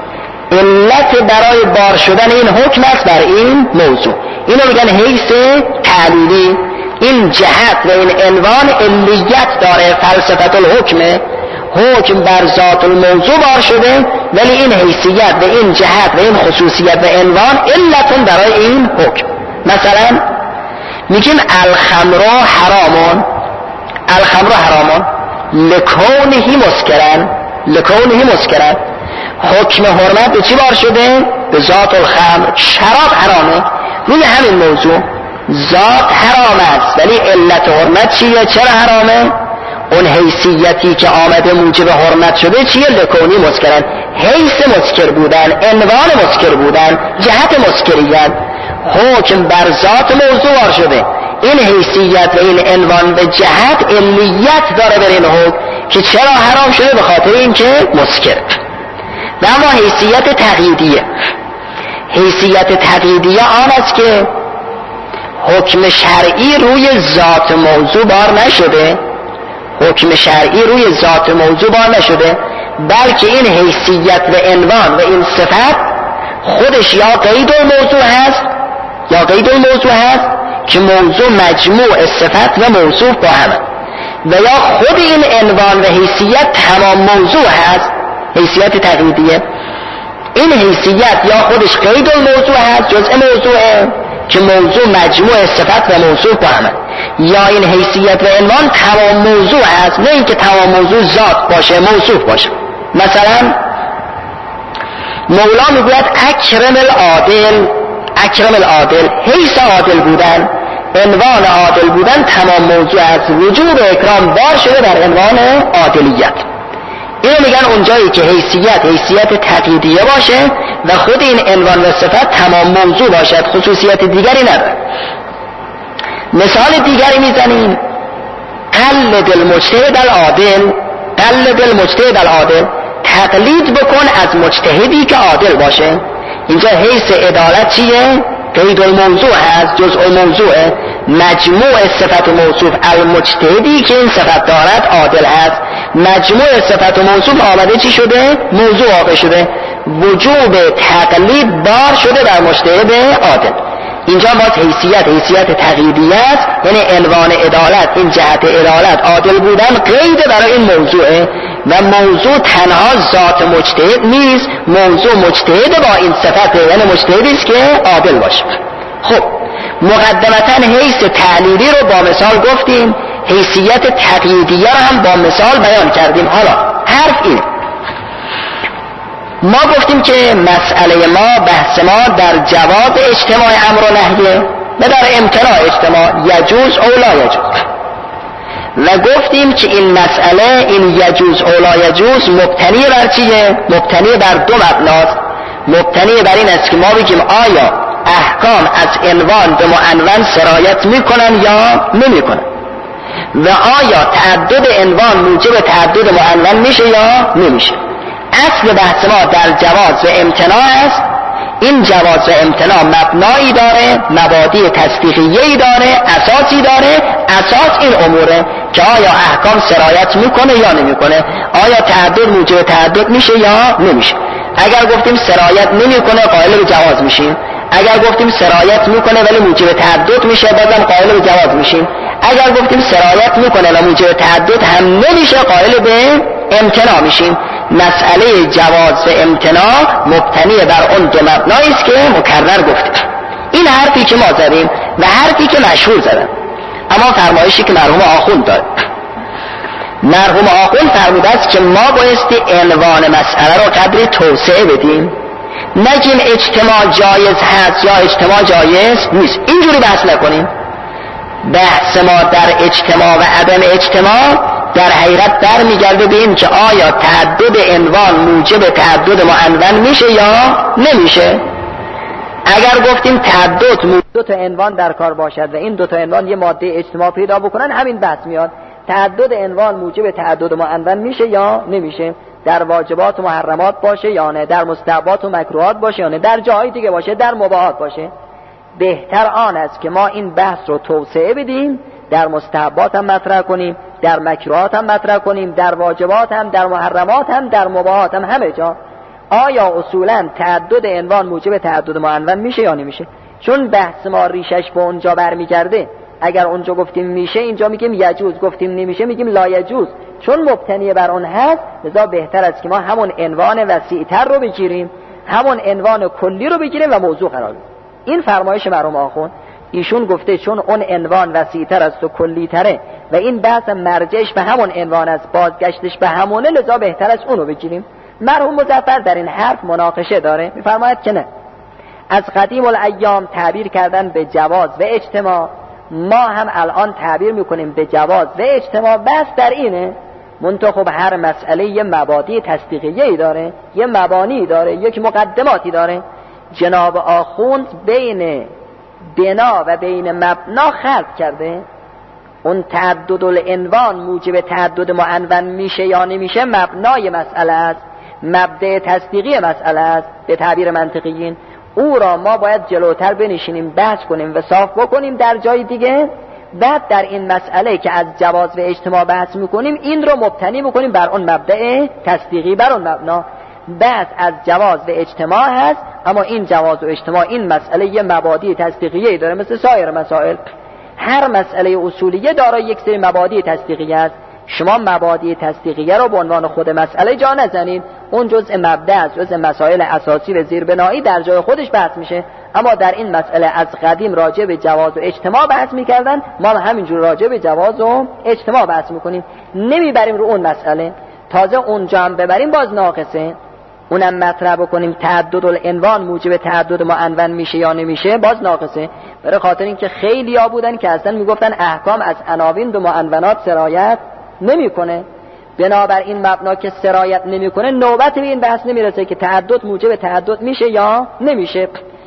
علت برای بار شدن این حکم است بر این موضوع. اینو میگن حیث تعلیلی. این جهت و این عنوان علیت داره، فلسفت الحکمه، حکم بر ذات الموضوع بار شده، ولی این حیثیت و این جهت و این خصوصیت و عنوان علتون برای این حکم. مثلا میگیم الخمر حرامون، الخمر حرامون لکونه مسکرن، لکونه مسکرن. حکم حرمت به چی بار شده؟ به ذات الخمر. شراب حرامه، روی همین موضوع ذات حرام است، ولی علت حرمت چیه؟ چرا حرامه؟ اون حیثیتی که آمده موجب حرمت شده چیه؟ لکونی مسکرن، حیث مسکر بودن، عنوان مسکر بودن، جهت مسکریت. حکم بر ذات موضوع بار شده، این حیثیت و این عنوان و جهت علیت داره بر این حکم که چرا حرام شده؟ به خاطر اینکه مسکر. و اما حیثیت تقییدیه، حیثیت تقییدیه آن است که حکم شرعی روی ذات موضوع بار نشده، حکم شرعی روی ذات موضوع بار نشده، بلکه این حیثیت و عنوان و این صفت خودش یا قید الموضوع هست یا قید الموضوع هست که موضوع مجموع صفت و موصوف با هم، و یا خود این عنوان و حیثیت تمام موضوع هست، حیثیت تقییدیه. این حیثیت یا خودش قید الموضوع هست، جزء موضوعه که موضوع مجموع صفت و موصوف با هم، یا این حیثیت و عنوان تمام موضوع هست، نه اینکه تمام موضوع ذات باشه، موصوف باشه. مثلا مولا میگوید اکرم العادل، اکرم العادل، حیث عادل بودن، عنوان عادل بودن تمام موضوع است، وجوب اکرام بار شده در عنوان عادلیت. اینو میگن اونجایی که حیثیت حیثیت تقییدیه باشه و خود این عنوان و صفت تمام موضوع باشد، خصوصیت دیگری نداره. مثال دیگری میزنیم: قلد المجتهد العادل، قلد المجتهد العادل، تقلید بکن از مجتهدی که عادل باشه. اینجا حیث عدالت چیه؟ قید الموضوع هست، جزء الموضوعه، مجموع صفت و موصوف المجتهدی که این صفت دارد عادل هست. مجموع صفت و موصوف آمده چی شده؟ موضوع واقع شده، وجوب تقلید بار شده در مجتهد عادل. اینجا باز حیثیت حیثیت تقییدیه است، یعنی عنوان عدالت، این جهت عدالت عادل بودن قید برای این موضوعه، و موضوع تنها ذات مجتهد نیست، موضوع مجتهد با این صفت، یعنی مجتهدی است که عادل باشه. خب مقدمتا حیث تعلیلی رو با مثال گفتیم، حیثیت تقییدیه رو هم با مثال بیان کردیم. حالا حرف اینه، ما گفتیم که مسئله ما، بحث ما در جواز اجتماع امر و نهیه و در امتناع اجتماع، یجوز او لا یجوز. و گفتیم که این مسئله، این یجوز او لا یجوز، مبتنی بر چیه؟ مبتنی بر دو مبناست. مبتنی بر این است که ما بگیم آیا احکام از عنوان به معنون سرایت میکنن یا نمیکنن، و آیا تعدد عنوان موجب تعدد معنون میشه یا نمیشه. اصل بحث ما در جواز و امتناع است. این جواز و امتناع مبنایی داره، مبادی تصدیقیه‌ای داره، اساس اساسی داره. اساس این اموره که آیا احکام سرایت میکنه یا نمیکنه، آیا تعدد موجب تعدد میشه یا نمیشه. اگر گفتیم سرایت نمیکنه قائل به جواز میشیم، اگر گفتیم سرایت میکنه ولی موجب تعدد میشه بازم قائل به جواز میشیم، اگر گفتیم سرایت میکنه و موجب تعدد هم نمیشه قائل به امتناع میشیم. مسئله جواز و امتناع مبتنی بر اون دو مبنایی است که مکرر گفتیم. این حرفی که ما زدیم و حرفی که مشهور زدن. اما فرمایشی که مرحوم آخوند داد، مرحوم آخوند فرموده است که ما بایستی عنوان مسئله رو قدری توسعه بدیم، نگیم اجتماع جایز هست یا اجتماع جایز نیست، اینجوری بحث نکنیم. بحث ما در اجتماع و عدم اجتماع در حقیقت برمیگرده به این که آیا تعدد عنوان موجب تعدد معنون میشه یا نمیشه. اگر گفتیم تعدد دو تا عنوان در کار باشد و این دو تا عنوان یه ماده اجتماع پیدا بکنن، همین بحث میاد. تعدد عنوان موجب تعدد معنون میشه یا نمیشه، در واجبات و محرمات باشه یا نه، در مستحبات و مکروهات باشه یا نه، در جاهای دیگه باشه، در مباحات باشه. بهتر آن است که ما این بحث رو توسعه بدیم، در مستحبات هم مطرح کنیم، در مکروهات هم مطرح کنیم، در واجبات هم، در محرمات هم، در مباحات هم، همه جا. آیا اصولا تعدد عنوان موجب تعدد معنون میشه یا نمیشه؟ چون بحث ما ریشش به اونجا برمیگرده. اگر اونجا گفتیم میشه، اینجا میگیم یجوز، گفتیم نمیشه میگیم لا یجوز. چون مبتنی بر اون هست، لذا بهتر است که ما همون عنوان وسیع‌تر رو بگیریم، همون عنوان کلی رو بگیریم و موضوع قرار بدیم. این فرمایش مرحوم آخوند. ایشون گفته چون اون عنوان وسیع‌تر است و کلی‌تره و این بحث مرجعش به همون عنوان است، بازگشتش به همونه، لذا بهتر است اونو بگیریم. مرحوم مظفر در این حرف مناقشه داره، میفرماید که نه، از قدیم الایام تعبیر کردن به جواز و اجتماع، ما هم الان تعبیر میکنیم به جواز و اجتماع. بس در اینه، منتها خب هر مسئله یه مبادی تصدیقیه‌ای داره، یه مبانی داره، یک مقدماتی داره. جناب آخوند بین بنا و بین مبنا خلط کرده. اون تعدد العنوان موجب تعدد معنون میشه یا نمیشه مبنای مسئله است، مبدأ تصدیقی مسئله است به تعبیر منطقیین. او را ما باید جلوتر بنشینیم، بحث کنیم و صاف بکنیم در جای دیگه. بعد در این مسئله که از جواز و اجتماع بحث میکنیم، این رو مبتنی میکنیم بر اون مبدأ تصدیقی، بر اون مبنا. بحث از جواز و اجتماع هست، اما این جواز و اجتماع این مسئله یه مبادی تصدیقیه داره، مثل سایر مسائل. هر مسئله اصولیه دارای یک سری مبادی تصدیقیه است. شما مبادی تصدیقیه رو به عنوان خود مسئله جا نزنید، اون جزء مبدأ است، جزء مسائل اساسی و زیربنایی در جای خودش بحث میشه. اما در این مسئله از قدیم راجع به جواز و اجتماع بحث میکردن، ما همینجور راجع به جواز و اجتماع بحث میکنیم، نمیبریم رو اون مسئله. تازه اونجا هم ببریم باز ناقصه، اونم مطرح بکنیم تعدد العنوان موجب تعدد معنون میشه یا نمیشه، باز ناقصه. برای خاطر اینکه خیلی ها بودن که اصلا میگفتن احکام از عناوین و معنونات سرایت نمیکنه. بنابر این مبنا که سرایت نمیکنه، نوبت به این بحث نمیرسه که تعدد موجب تعدد میشه یا نمیشه.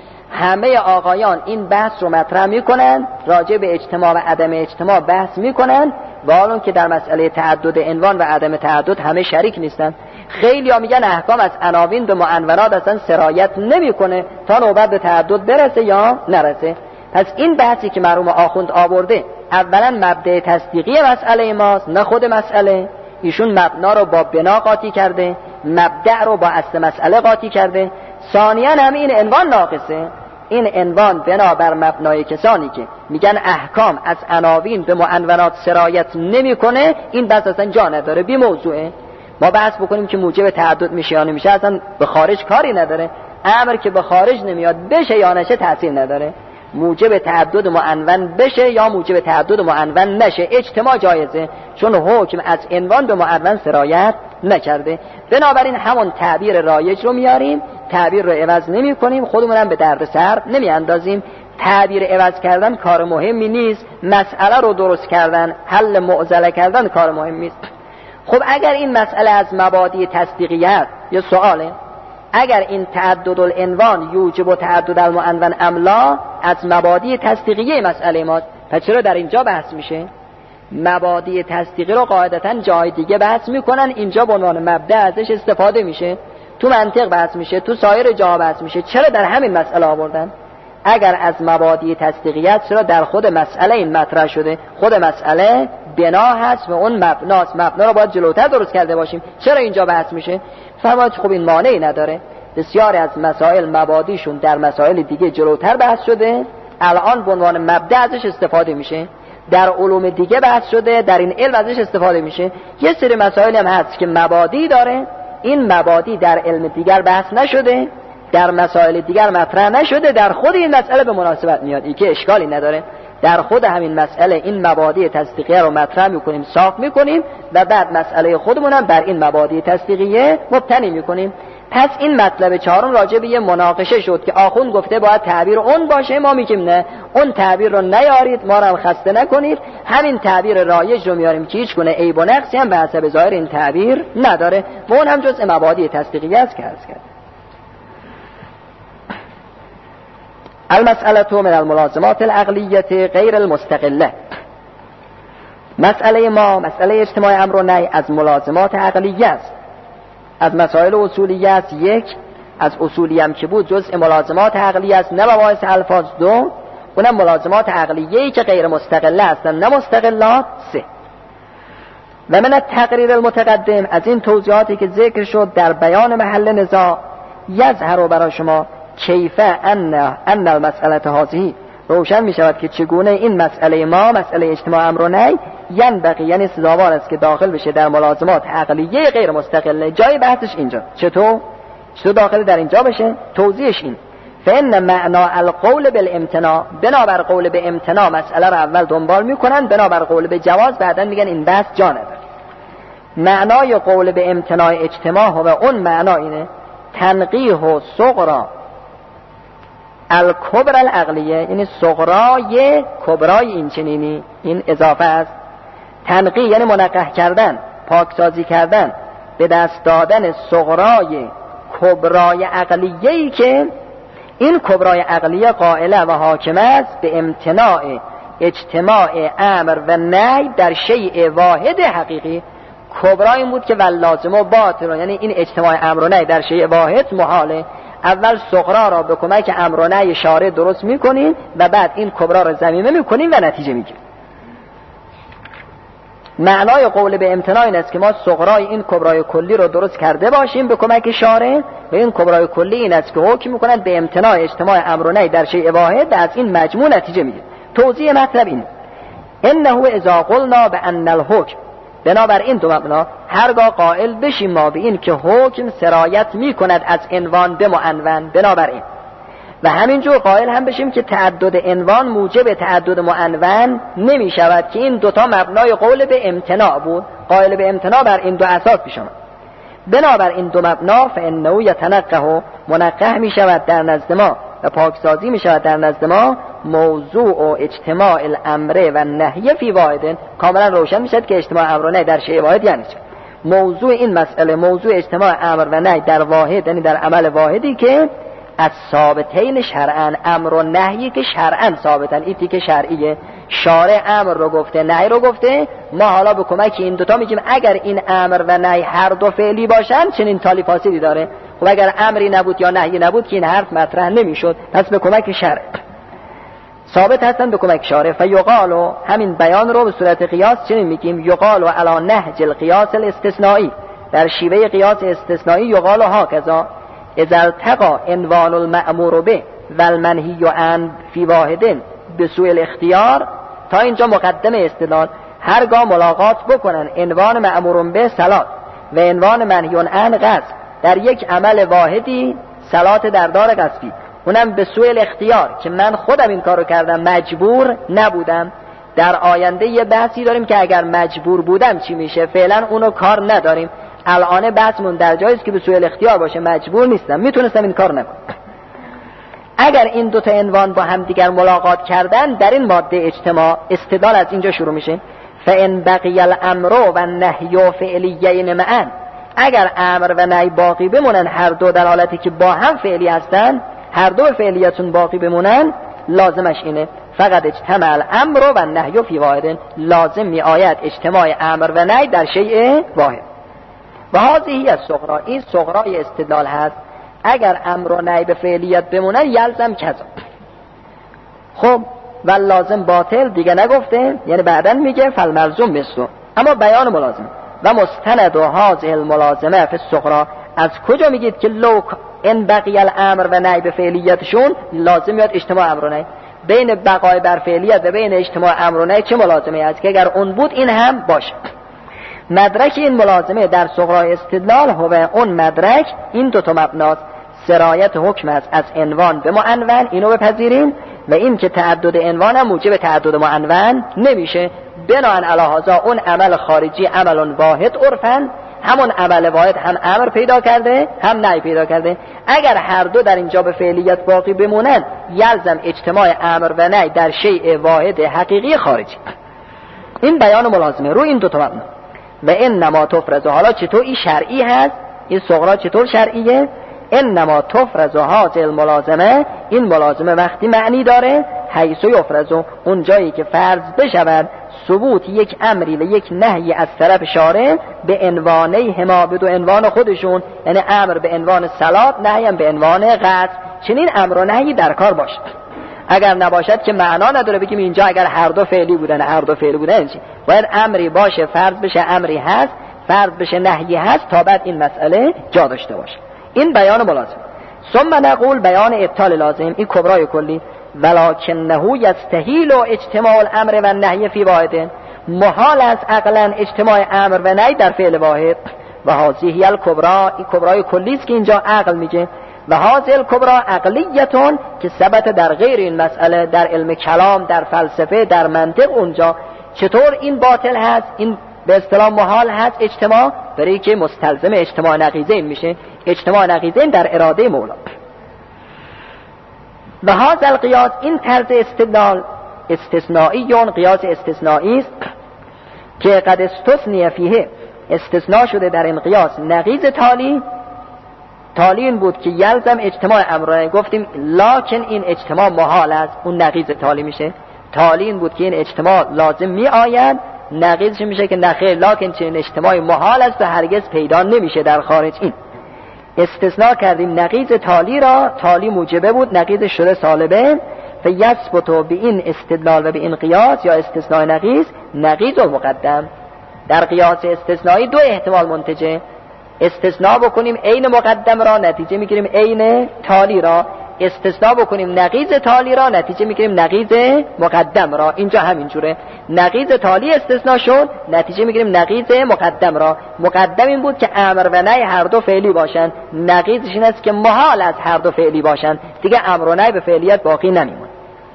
همه آقایان این بحث رو مطرح میکنن، راجع به اجتماع و عدم اجتماع بحث میکنن، و حالا که در مسئله تعدد عنوان و عدم تعدد همه شریک نیستن. خیلی ها میگن احکام از عناوین و معنونات اصلا سرایت نمیکنه تا نوبت به تعدد برسه یا نرسه. پس این بحثی که مرحوم آخوند آورده، اولا مبدأ تصدیقی مسئله ماست، نه خود مسئله. ایشون مبنا رو با بنا قاطی کرده، مبدأ رو با اصل مسئله قاطی کرده. ثانیاً هم این عنوان ناقصه. این عنوان بنا بر مبنای کسانی که میگن احکام از عناوین به معنونات سرایت نمیکنه، این بحث اصلا جا نداره، بی موضوعه. ما بحث بکنیم که موجب تعدد میشه یا نمیشه، اصلا به خارج کاری نداره. امر که به خارج نمیاد بشه یا نشه تأثیر نداره. موجب تعدد معنون بشه یا موجب تعدد معنون نشه، اجتماع جایزه، چون حکم از عنوان به معنون سرایت نکرده. بنابراین همون تعبیر رایج رو میاریم، تعبیر رو عوض نمی کنیم، خودمون هم به درد سر نمی اندازیم. تعبیر عوض کردن کار مهمی نیست، مسئله رو درست کردن، حل معضله کردن کار مهمی نیست. خب اگر این مسئله از مبادی تصدیقیت، یه سواله، اگر این تعدد العنوان یوجب و تعدد المعنون املا از مبادی تصدیقیه مسئله ماست، پس چرا در اینجا بحث میشه؟ مبادی تصدیقی رو قاعدتا جای دیگه بحث میکنن، اینجا به عنوان مبدأ ازش استفاده میشه، تو منطق بحث میشه، تو سایر جا بحث میشه، چرا در همین مسئله آوردن؟ اگر از مبادی تصدیقیت چرا در خود مسئله این مطرح شده؟ خود مسئله بنا هست و اون مبناست، مبنا رو باید جلوتر درست کرده باشیم. چرا اینجا بحث میشه؟ فرمایید خب این مانعی نداره، بسیاری از مسائل مبادیشون در مسائل دیگه جلوتر بحث شده، الان به عنوان مبدا ازش استفاده میشه، در علوم دیگه بحث شده، در این علم ازش استفاده میشه. یه سری مسائل هم هست که مبادی داره، این مبادی در علم دیگر بحث نشده، در مسائل دیگر مطرح نشده، در خود این مسئله به مناسبت میاد، این که اشکالی نداره. در خود همین مسئله این مبادی تصدیقیه رو مطرح میکنیم، صاف میکنیم و بعد مسئله خودمون هم بر این مبادی تصدیقیه مبتنی میکنیم. پس این مطلب چهارم راجع به یه مناقشه شد که آخوند گفته باید تعبیر اون باشه، ما میگیم نه، اون تعبیر رو نیارید، ما رو هم خسته نکنید، همین تعبیر رایج رو میاریم که هیچ گونه عیب و نقصی هم به حسب ظاهر این تعبیر نداره و اون هم جزء مبادی تصدیقیه است که عرض کرد. المسألة من الملازمات العقلیه غیر المستقله. مسئله ما، مسئله اجتماع امر و نهی، از ملازمات عقلیه است، از مسائل اصولیه است. یک، از اصولی هم که بود جزء ملازمات عقلیه است، نه مباحث الفاظ. دو، اونم ملازمات عقلیه‌ای که غیر مستقله هستند، نه مستقلات. سه، و من التقریر المتقدم، از این توضیحاتی که ذکر شد در بیان محل نزاع، یظهر برای شما کیف ان ان المسئله هذه، روشن می شود که چگونه این مسئله ما، مسئله اجتماع امر و نهی، ینبغی، یعنی سزاوار است که داخل بشه در ملازمات عقلیه غیر مستقله. جای بحثش اینجا. چطور؟ چطور داخل در اینجا بشه؟ توضیحش این: فإن معنا القول بالامتناع، بنابر قول به امتناع مسئله رو اول دنبال میکنن، بنابر قول به جواز بعدن میگن این بحث جا نداره. معنای قول به امتناع اجتماع و اون معنا اینه: تنقیح و صغرا الکبر العقلیه، یعنی صغرای کبرای این چنینی، این اضافه است. تنقیح یعنی منقح کردن، پاکسازی کردن، به دست دادن صغرای کبرای عقلیه‌ای که این کبرای عقلیه قائله و حاکمه است به امتناع اجتماع امر و نهی در شیء واحد حقیقی. کبرا این بود که واللازم و باطل، یعنی این اجتماع امر و نهی در شیء واحد محاله. اول صغرا را به کمک امر و نهی شارع درست میکنین و بعد این کبرا را ضمیمه میکنین و نتیجه میگیرین. معنای قول به امتناع این است که ما صغرای این کبرای کلی رو درست کرده باشیم به کمک شارع، و این کبرای کلی این است که حکم میکنن به امتناع اجتماع امر و نهی در شیء واحد و از این مجموع نتیجه میگیرین. توضیح مطلب این: انه اذا قلنا بان الحکم، بنابر این دو مبنا هرگاه قائل بشیم ما به این که حکم سرایت می کند از عنوان به معنون، بنابر این و همینجور قائل هم بشیم که تعدد عنوان موجب تعدد معنون نمی شود، که این دوتا مبنای قول به امتناع بود. قائل به امتناع بر این دو اساس پیش آمد. بنابر این دو مبنا فانه یتنقح، منقح می شود در نزد ما و پاکسازی می شود در نزد ما موضوع و اجتماع الامر و نهی فی واحد. کاملا روشن می شود که اجتماع امر و نهی در شیء واحد یعنی چه. موضوع این مسئله موضوع اجتماع امر و نهی در واحد، یعنی در عمل واحدی که از ثابتین شرعن، امر و نهی که شرعن ثابتن. این که شرعیه، شارع امر رو گفته نهی رو گفته، ما حالا به کمک این دوتا میگیم اگر این امر و نهی هر دو فعلی باشن چنین تالی فاسدی داره. خب اگر امری نبود یا نهی نبود که این حرف مطرح نمیشد، پس به کمک شرع ثابت هستن، به کمک شارع. فیقالو، همین بیان رو به صورت قیاس چنین میگیم: یقالو علی نهج القیاس الاستثنایی، در شیوه قیاس استثنایی یقالو هاکذا اذا التقى عنوان المأمور به و المنهی عن فی واحد بسوء الاختیار. تا اینجا مقدمه استدلال. هرگاه ملاقات بکنن عنوان مأمور به صلات و عنوان منهی عن قصد در یک عمل واحدی، صلات در دار قصبی، اونم به سوء الاختیار که من خودم این کارو کردم، مجبور نبودم. در آینده یه بحثی داریم که اگر مجبور بودم چی میشه، فعلا اونو کار نداریم. الان بحثمون در جایی است که به سوء الاختیار باشه، مجبور نیستم، میتونستم این کار نکنم. اگر این دوتا عنوان با هم دیگر ملاقات کردن در این ماده اجتماع، استدلال از اینجا شروع میشه: فان بقی الامر و النهی فعلیین معا، اگر امر و نهی باقی بمونن، هر دو در حالتی که با هم فعلی هستن، هر دو فعلیتون باقی بمونن، لازمش اینه فقط اجتماع الامر و النهی فی واحد، لازم می آید اجتماع امر و نهی در شیء واحد. و هذه از صغرا، این صغرای استدلال هست. اگر امر و نهی به فعلیت بمونن یلزم کذا، خب و لازم باطل دیگه نگفته، یعنی بعدن میگه فالملزوم مثل. اما بیان ملازم و مستند و هذه الملازمه فی الصغرا، از کجا میگید که لو ان بقی الامر و نهی به فعلیتشون لازم میاد اجتماع امر و نهی؟ بین بقای بر فعلیت و بین اجتماع امر و نهی چه ملازمه است که اگر اون بود این هم باشه؟ مدرک این ملازمه در صغرای استدلال هو اون مدرک این دو تا مبناست: سرایت حکم است از عنوان به معنون، اینو بپذیریم، و این که تعدد عنوان هم موجب تعدد معنون نمیشه. بناهن علی هذا اون عمل خارجی عمل واحد عرفن، همون عمل واحد هم امر پیدا کرده هم نهی پیدا کرده. اگر هر دو در اینجا به فعلیت باقی بمونن یلزم اجتماع امر و نهی در شیء واحد حقیقی خارجی. این بیان ملازمه رو این دو تا مبنا. و انما تفرض، حالا چطور این شرعی هست؟ این صغرا چطور شرعیه؟ انما تفرض هذه الملازمه، این ملازمه وقتی معنی داره حیث یفرض، اون جایی که فرض بشود ثبوت یک امری و یک نهی از طرف شارع به عنوانه هما، به دو عنوان خودشون، یعنی امر به عنوان صلات، نهی هم به عنوان قطع. چنین امر و نهی در کار باشد. اگر نباشد که معنا نداره بگیم اینجا اگر هر دو فعلی بودن هر دو فعلی بودن چی؟ باید امری باشه فرض بشه امری هست، فرض بشه نهی هست، تا بعد این مسئله جا داشته باشه. این بیان ملازم. ثم نقول بیان ابطال لازم، این کبرای کلی. ولکنه یستحیل اجتماع الامر و النهی فی واحد، محال است عقلا اجتماع امر و نهی در فعل واحد. و هذه الکبرا، این کبرای کلی است که اینجا عقل میگه. و هذه الکبرا عقلیتون که ثبت در غیر این مسئله، در علم کلام، در فلسفه، در منطق. اونجا چطور این باطل هست، این به اصطلاح محال هست اجتماع؟ برای که مستلزم اجتماع نقیضین میشه. اجتماع نقیضین در اراده مولا. و هذا القیاس، این طرز استدلال استثنائیون، قیاس استثنایی است که قد استثنی فیه، استثناء شده در این قیاس نقیض تالی. تالی این بود که یلزم اجتماع امرانه، گفتیم لکن این اجتماع محال است، اون نقیض تالی میشه. تالی این بود که این اجتماع لازم می آید، نقیضش میشه که نخیر لکن چنین اجتماع محال است و هرگز پیدا نمیشه در خارج. این استثناء کردیم نقیض تالی را، تالی موجبه بود، نقیض شده سالبه. فیثبت به این استدلال و به این قیاس یا استثناء نقیض نقیض و مقدم. در قیاس استثنایی دو احتمال منتجه، استثناء بکنیم عین مقدم را، نتیجه میگیریم عین تالی را. استثناء بکنیم نقیض تالی را، نتیجه میگیریم نقیض مقدم را. اینجا همینجوره، نقیض تالی استثناء شد، نتیجه میگیریم نقیض مقدم را. مقدم این بود که امر و نهی هر دو فعلی باشن، نقیضش این است که محال از هر دو فعلی باشن، دیگه امر و نهی به فعلیت باقی نمیمونه.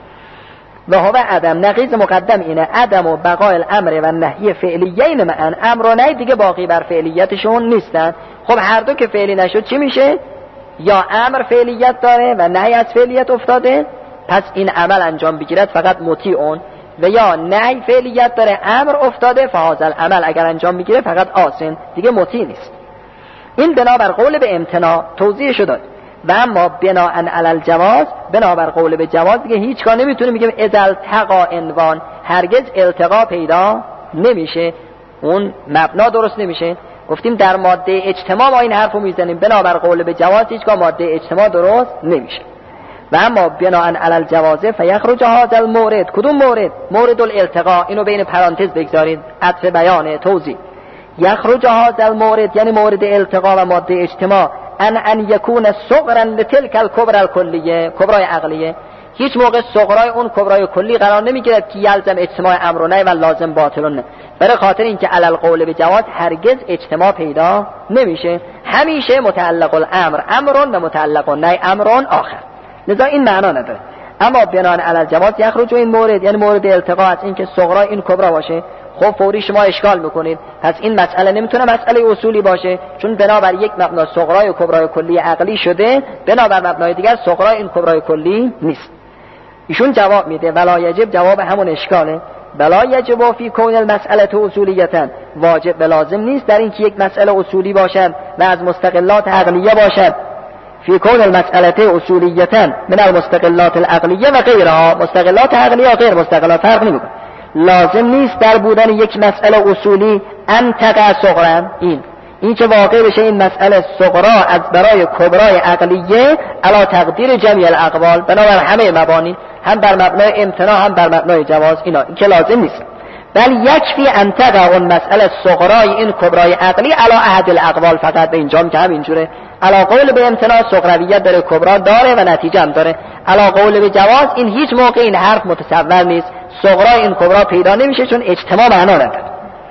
و هو عدم، نقیض مقدم اینه عدم و بقای الامر و نهی فعلیین معن، امر و نهی دیگه باقی بر فعلیتشون نیستن. خب هر دو که فعلی نشد چی میشه؟ یا امر فعلیت داره و نهی از فعلیت افتاده، پس این عمل انجام بگیرد فقط مطیعون، و یا نهی فعلیت داره امر افتاده، فهذا العمل اگر انجام بگیره فقط آسن، دیگه مطیع نیست. این بنابر قول به امتناع توضیح شد. و اما بناء علی الجواز، بنابر قول به جواز دیگه هیچ کار نمیتونیم بگیم اذا التقا عنوان، هرگز التقا پیدا نمیشه، اون مبنا درست نمیشه. گفتیم در ماده اجتماع ما این حرفو میزنیم، بنابر قول به جواز هیچگاه ماده اجتماع درست نمیشه. و اما بناء علی الجواز فیخرج هذا المورد، کدوم مورد؟ مورد الالتقاء، اینو بین پرانتز بگذارید، عطف بیان توضیح. یخرج هذا المورد یعنی مورد التقاء و ماده اجتماع، ان ان یکون صغرا لتلك الكبرى الکلیه، کبرای عقلیه. هیچ موقع صغرای اون کبرای کلی قرار نمیگیرد که یلزم اجتماع امر و نهی و لازم باطل نه، برای خاطر اینکه علل قول به جواز هرگز اجتماع پیدا نمیشه، همیشه متعلق الامر امرون و متعلق النهی امرون آخر، لذا این معنا نداره. اما بنان علل جواز یخرج این مورد یعنی مورد التقاء از اینکه صغرا این کبرا باشه. خب فوری شما اشکال میکنید، پس این مسئله نمیتونه مسئله اصولی باشه، چون بنابر یک مبنا صغرای و کبرای کلی عقلی شده، بنابر مبنای دیگر صغرای این کبرای کلی نیست. ایشون جواب میده ولا یجب، جواب همون اشکاله، ولا یجب فی کون المسئله اصولیتا، واجب و لازم نیست در اینکه یک مسئله اصولی باشد و از مستقلات عقلیه باشد. فی کون المسئله اصولیتا من المستقلات العقلیه و غیرها، مستقلات عقلیه و غیر مستقلات فرق نمیکنه. لازم نیست در بودن یک مسئله اصولی ان تقع صغرا، این این که واقع بشه این مسئله صغرا از برای کبرای عقلیه علا تقدیر جمعی الاقوال، بنابر همه مبانی، هم بر مبنای امتناع هم بر مبنای جواز، اینا این که لازم نیست. بل یکفی ان تقع اون مسئله صغرای این کبرای عقلی علا احد الاقوال، فقط به اینجام که همینجوره. علا قول به امتناع صغرویت داره، کبرا داره و نتیجه هم داره. علا قول به جواز این هیچ موقع این حرف متصور نیست، صغرا این کبرا پیدا نمیشه چون اجتماع معنا نداره.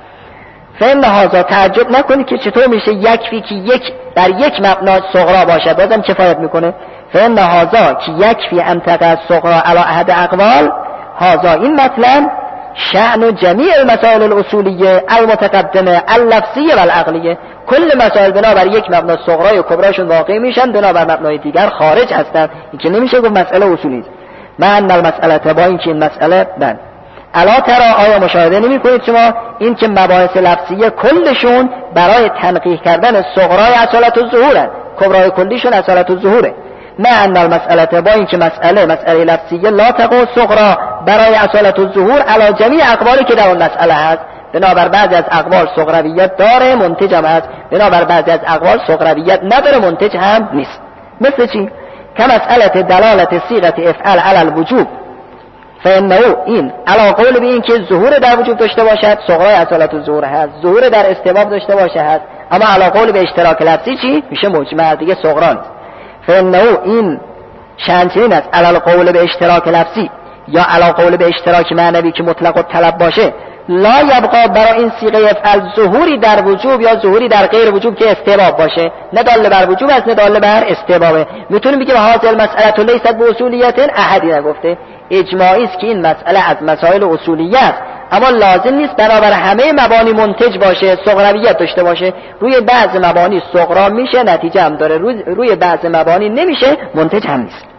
فهم هذا تعجب نکنید که چطور میشه یکفی که یک در یک مبنا صغرا باشه، بازم کفایت میکنه. فهم هذا که یکفی ان تقع صغرا علی احد اقوال، هذا این مطلب شأن جمیع المسائل الاصولیه المتقدمه اللفظیه و العقلیه، کل مسائل بنابر یک مبنا صغرای و کبراشون واقع میشن، بنابر مبنای دیگر خارج هستن. این که نمیشه گفت مسئله اصولی است. من المسئله با این که این مسئله بند الا ترى، آیا مشاهده نمی کنید شما این که مباحث لفظیه کلشون برای تنقیح کردن صغرای اصالت الظهور، کبرای کلیشون اصالت الظهوره. ما ان المسئله با این که مسئله مسئله لفظیه لا تقع صغرا برای اصالت الظهور علی جمیع اقوالی که در اون مسئله هست، بنابر بعضی از اقوال صغرویت داره منتج هم هست، بنابر بعضی از اقوال صغرویت نداره منتج هم نیست. مثل چی؟ که مسئله دلالت صیغه افعل علی الوجوب، فانه این علا قول به این که ظهور در وجوب داشته باشد صغرای اصالت الظهور هست، ظهور در استباب داشته باشه هست، اما علا قول به اشتراک لفظی چی میشه؟ مجمع دیگه صغرا نیست. فانه این شانچین است علا قول به اشتراک لفظی یا علا قول به اشتراک معنوی که مطلق الطلب باشه، لا یبقا برای این صیغه افعل ظهوری در وجوب یا ظهوری در غیر وجوب که استباب باشه، نه داله بر وجوب است نه داله بر استبابه. میتونیم بگیم هذه المساله لیست باصولیت، احدی نگفته، اجماعی است که این مسئله از مسائل اصولیه است، اما لازم نیست بنابر همه مبانی منتج باشه، صغرویت داشته باشه. روی بعض مبانی صغرا میشه نتیجه هم داره، روی, روی بعض مبانی نمیشه منتج هم نیست.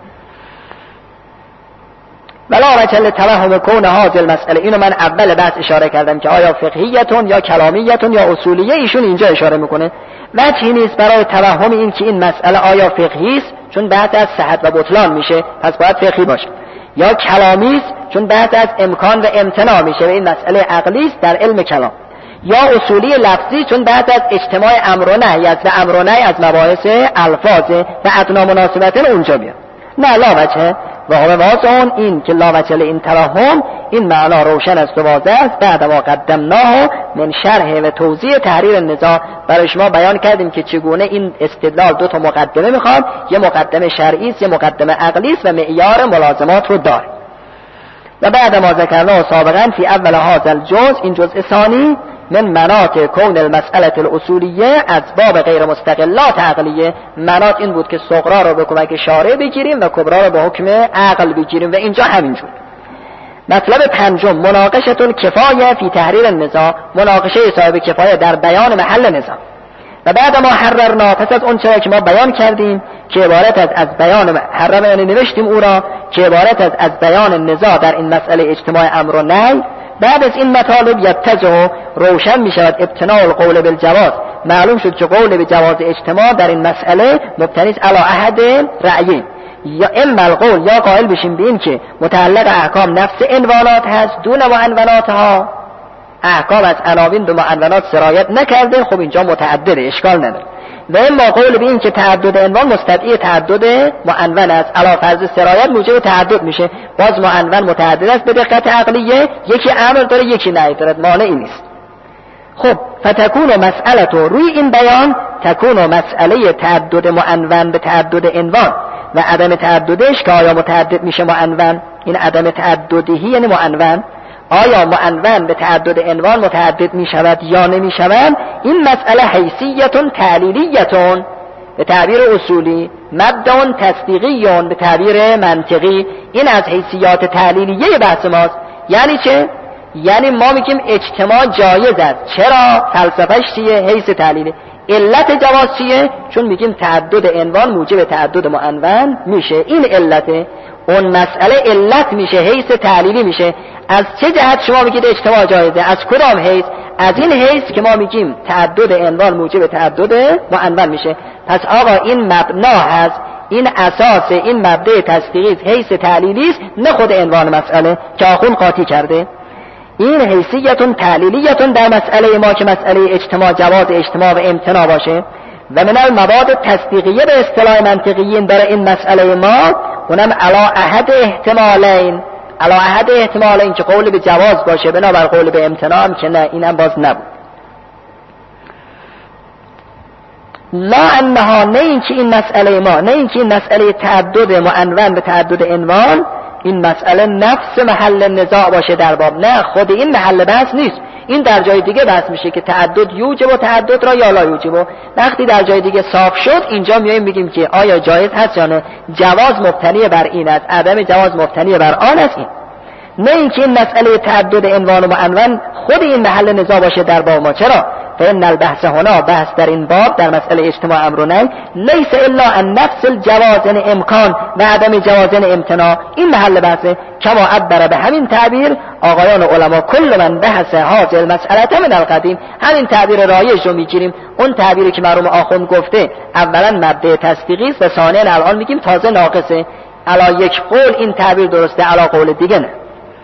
ولا وجه توهم کون هذه المسئله، اینو من اول بحث اشاره کردم که آیا فقهیتون یا کلامیتون یا اصولیه، ایشون اینجا اشاره میکنه وجهی نیست برای توهم این که این مسئله آیا فقهی است، چون بحث از صحت و بطلان میشه پس باید فقهی باشه، یا کلامی است چون بحث از امکان و امتناع میشه و این مسئله عقلی است در علم کلام، یا اصولی لفظی چون بحث از اجتماع امر و نهی است و امر و نهی از مباحث الفاظ و ادنا مناسبتن اونجا میاد. نه لا وجه و هم واضحون این که لا وجه این توهم، این معنا روشن است و واضح است. بعد ما قدمناه من شرح و توضیح تحریر النزاع، برای شما بیان کردیم که چگونه این استدلال دو تا مقدمه میخواد، یه مقدمه شرعی است یه مقدمه عقلی است و معیار ملازمات رو داره. و بعد ما ذکرنا سابقا فی اول هذا الجزء، این جزء ثانی، من مناط کون المسئله الاصولیه از باب غیر مستقلات عقلیه، مناط این بود که صغرا رو به کمک شارع بگیریم و کبرا رو به حکم عقل بگیریم و اینجا همینجور. مطلب پنجم مناقشتون کفایه فی تحریر النزاع، مناقشه صاحب کفایه در بیان محل نزاع. و بعد ما حررنا، پس از اون چرا که ما بیان کردیم که عبارت از از بیان حررنا یعنی نوشتیم او را که عبارت از از بیان نزاع در این مسئله اجتماع امر و نهی، بعد از این مطالب یتجه روشن می شود ابتناء القول بالجواز، معلوم شد که قول به جواز اجتماع در این مسئله مبتنی است علی احد رأیین، یا اما القول یا قائل بشیم به این که متعلق احکام نفس عنوانات هست دون معنوناتها، احکام از عناوین به معنونات سرایت نکرده، خب اینجا متعدده اشکال نداره. و اما قول به این که تعدد عنوان مستدعی تعدد معنون است، علی فرض سرایت موجب تعدد میشه، باز معنون متعدد است به دقت عقلیه، یکی امر داره یکی نهی داره، مانعی نیست. خب فتکون مسئله تو روی این بیان تکون مسئله تعدد معنون به تعدد عنوان و عدم تعددش که آیا متعدد میشه معنون، این عدم تعددی یعنی معنون، آیا معنون به تعدد عنوان متعدد می شود یا نمی شود، این مسئله حیثیتون تعلیلیتون به تعبیر اصولی، مبدأ تصدیقیون به تعبیر منطقی، این از حیثیات تعلیلیه بحث ماست. یعنی چه؟ یعنی ما میگیم اجتماع جایز است. چرا؟ فلسفهش چیه؟ حیث تعلیلی. علت جواز چیه؟ چون میگیم تعدد عنوان موجب تعدد معنون میشه، این علته. اون مسئله علت میشه، حیث تعلیلی میشه. از چه جهت شما میگید اجتماع جایزه؟ از کدام حیث؟ از این حیث که ما میگیم تعدد عنوان موجب تعدد معنون میشه. پس آقا این مبنا هست، این اساس، این مبدأ تصدیقی حیث تعلیلی است، نه خود عنوان مسئله که آخون قاطی کرده. این حیثیتون تعلیلیتون در مسئله ما که مسئله اجتماع، جواز اجتماع و امتناع باشه. و من المواد تصدیقیه به اصطلاح منطقیین در این مسئله ما، اونم علا احد احتمالین، علا احد احتمالین که قول به جواز باشه بنابر قول به امتناع هم که نه، اینم باز نبود. لا انها، نه این که این مسئله ما، نه این که این مسئله تعدد معنون به تعدد عنوان این مسئله نفس محل نزاع باشه در باب، نه خود این محل بحث نیست. این در جای دیگه بحث میشه که تعدد یوجب و تعدد را یا لا یوجب. وقتی در جای دیگه صاف شد اینجا میایم میگیم که آیا جایز هست یا نه، جواز مبتنی بر این است، عدم جواز مبتنی بر آن است. این نه اینکه این مسئله تعدد عنوان و معنون خود این محل نزاع باشه در باب ما. چرا؟ فإن البحث هنا، بحث در این باب در مسئله اجتماع امر و نهی، لیس الا ان نفس الجواز امکان و عدم جواز امتناع، این محل بحثه. کما عبر به همین تعبیر آقایان علما کل من بحث هذه المسئله من القدیم، همین تعبیر رایج رو میگیریم. اون تعبیری که مرحوم آخوند گفته اولا مبدأ تصدیقی است و ثانیا الان میگیم تازه ناقصه. علا یک قول این تعبیر درسته، علا قول دیگه نه.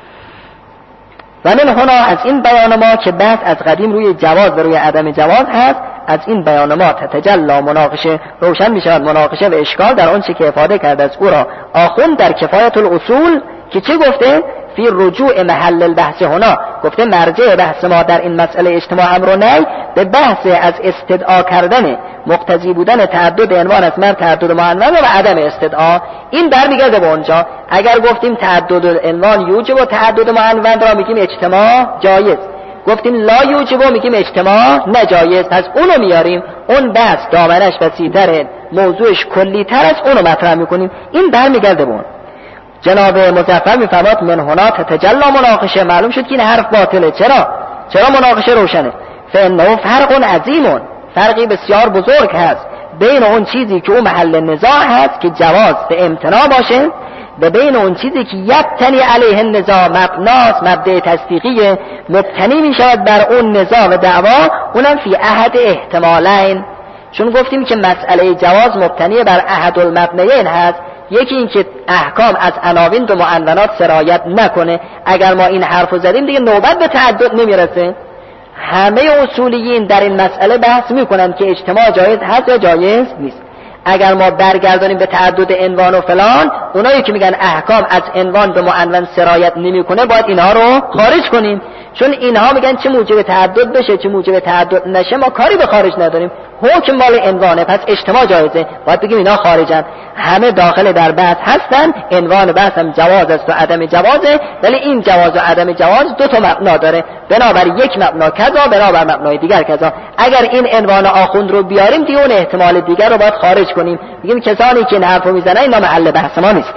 و من هنا، از این بیان ما که بحث از قدیم روی جواز و روی عدم جواز هست، از این بیان ما تتجلی مناقشه، روشن می شود مناقشه و اشکال در آنچه که افاده کرده از او را آخوند در کفایت الاصول که چه گفته؟ فی رجوع محل البحث هنا، گفته مرجع بحث ما در این مسئله اجتماع امر و نهی به بحث از استدعا کردن مقتضی بودن تعدد عنوان از مر تعدد معنون و عدم استدعا. این برمیگرده به اونجا اگر گفتیم تعدد عنوان یوجب و تعدد معنون را میگیم اجتماع جایز، گفتیم لا یوجب میگیم اجتماع نجایز، پس اونو میاریم، اون بحث دامنش وسیع‌تره، موضوعش کلی‌تر است، اونو مطرح میکنیم. این برمیگرده به اون. جناب مظفر میفرماد من هنا تتجلی مناقشه، معلوم شد که این حرف باطله. چرا؟ چرا مناقشه روشنه؟ فانه فرق عظیم، فرقی بسیار بزرگ هست بین اون چیزی که اون محل نزاع هست که جواز به امتناع باشه و بین اون چیزی که یبتنی علیه النزاع، مبناست، مبدأ تصدیقی مبتنی می شود بر اون نزاع و دعوا، اونم فی احد احتمالین. چون گفتیم که مسئله جواز مبتنی بر احد المبنیین هست، یکی این که احکام از عناوین و معنونات سرایت نکنه. اگر ما این حرفو زدیم دیگه نوبت به تعدد نمیرسه. همه اصولیین در این مسئله بحث میکنن که اجتماع جایز هست یا جایز نیست. اگر ما برگردانیم به تعدد عنوان و فلان، اونایی که میگن احکام از عنوان به معنون سرایت نمیکنه باید اینها رو خارج کنیم. چون اینها میگن چه موجب تعدد بشه چه موجب تعدد نشه، ما کاری به خارج نداریم، حکم مال عنوانه، پس اجتماع جایزه، باید بگیم اینا خارجن. همه داخل در بحث هستن، عنوان بحث هم جواز است و عدم جوازه، ولی این جواز و عدم جواز دو تا مبنا داره، بنابر یک مبنا کذا، بنابر مبنای دیگر کذا. اگر این عنوان آخوند رو بیاریم دیگه اون احتمال دیگر رو باید خارج کنیم، بگیم کسانی که این حرفو میزنن اینا محل بحث ما نیستن.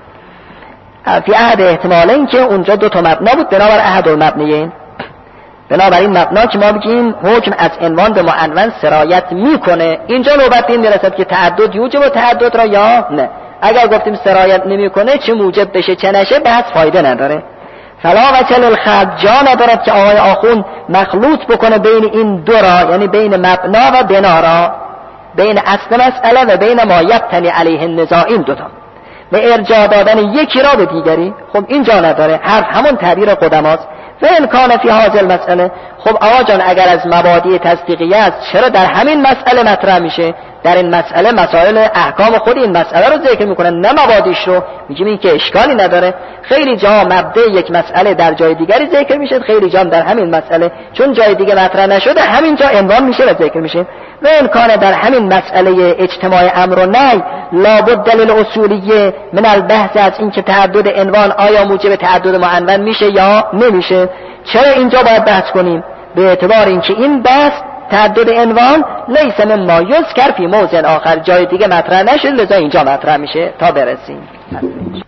فی احد احتمالین که اونجا دو تا مبنا بود بنابر احد المبنیین، بنابراین مبنا که ما بگیم حکم از عنوان به معنون سرایت میکنه، اینجا نوبت این میرسد که تعدد یوجب و تعدد را یا نه. اگر گفتیم سرایت نمیکنه چه موجب بشه چه نشه بحث فایده نداره. فلا وجه للخلط، جا ندارد که آقای آخوند مخلوط بکنه بین این دو را، یعنی بین مبنا و بنا را، بین اصل مسئله و بین ما یبتنی علیه النزاع، این دوتا و ارجاع دادن یکی را به دیگری. خب این جا نداره، حرف همون تعبیر قدماست. و امکان فی هذه المسئله، خب آقا جان اگر از مبادی تصدیقیه است چرا در همین مسئله مطرح میشه؟ در این مسئله مسائل احکام خود این مسئله رو ذکر میکنن نه مبادیش رو. میگیم این که اشکالی نداره، خیلی جا مبدأ یک مسئله در جای دیگری ذکر میشه، خیلی جا در همین مسئله چون جای دیگه مطرح نشده همین جا عنوان میشه و ذکر میشه. و امکان در همین مسئله اجتماع امر و نهی لابد دلیل اصولیه من البحث، از این که تعدد عنوان آیا موجب تعدد معنون میشه یا نمیشه. چرا اینجا باید بحث کنیم؟ به اعتبار اینکه این بحث تعدد عنوان لیس مما یذکر فی موضع آخر، جای دیگه مطرح نشد، لذا اینجا مطرح میشه تا برسیم.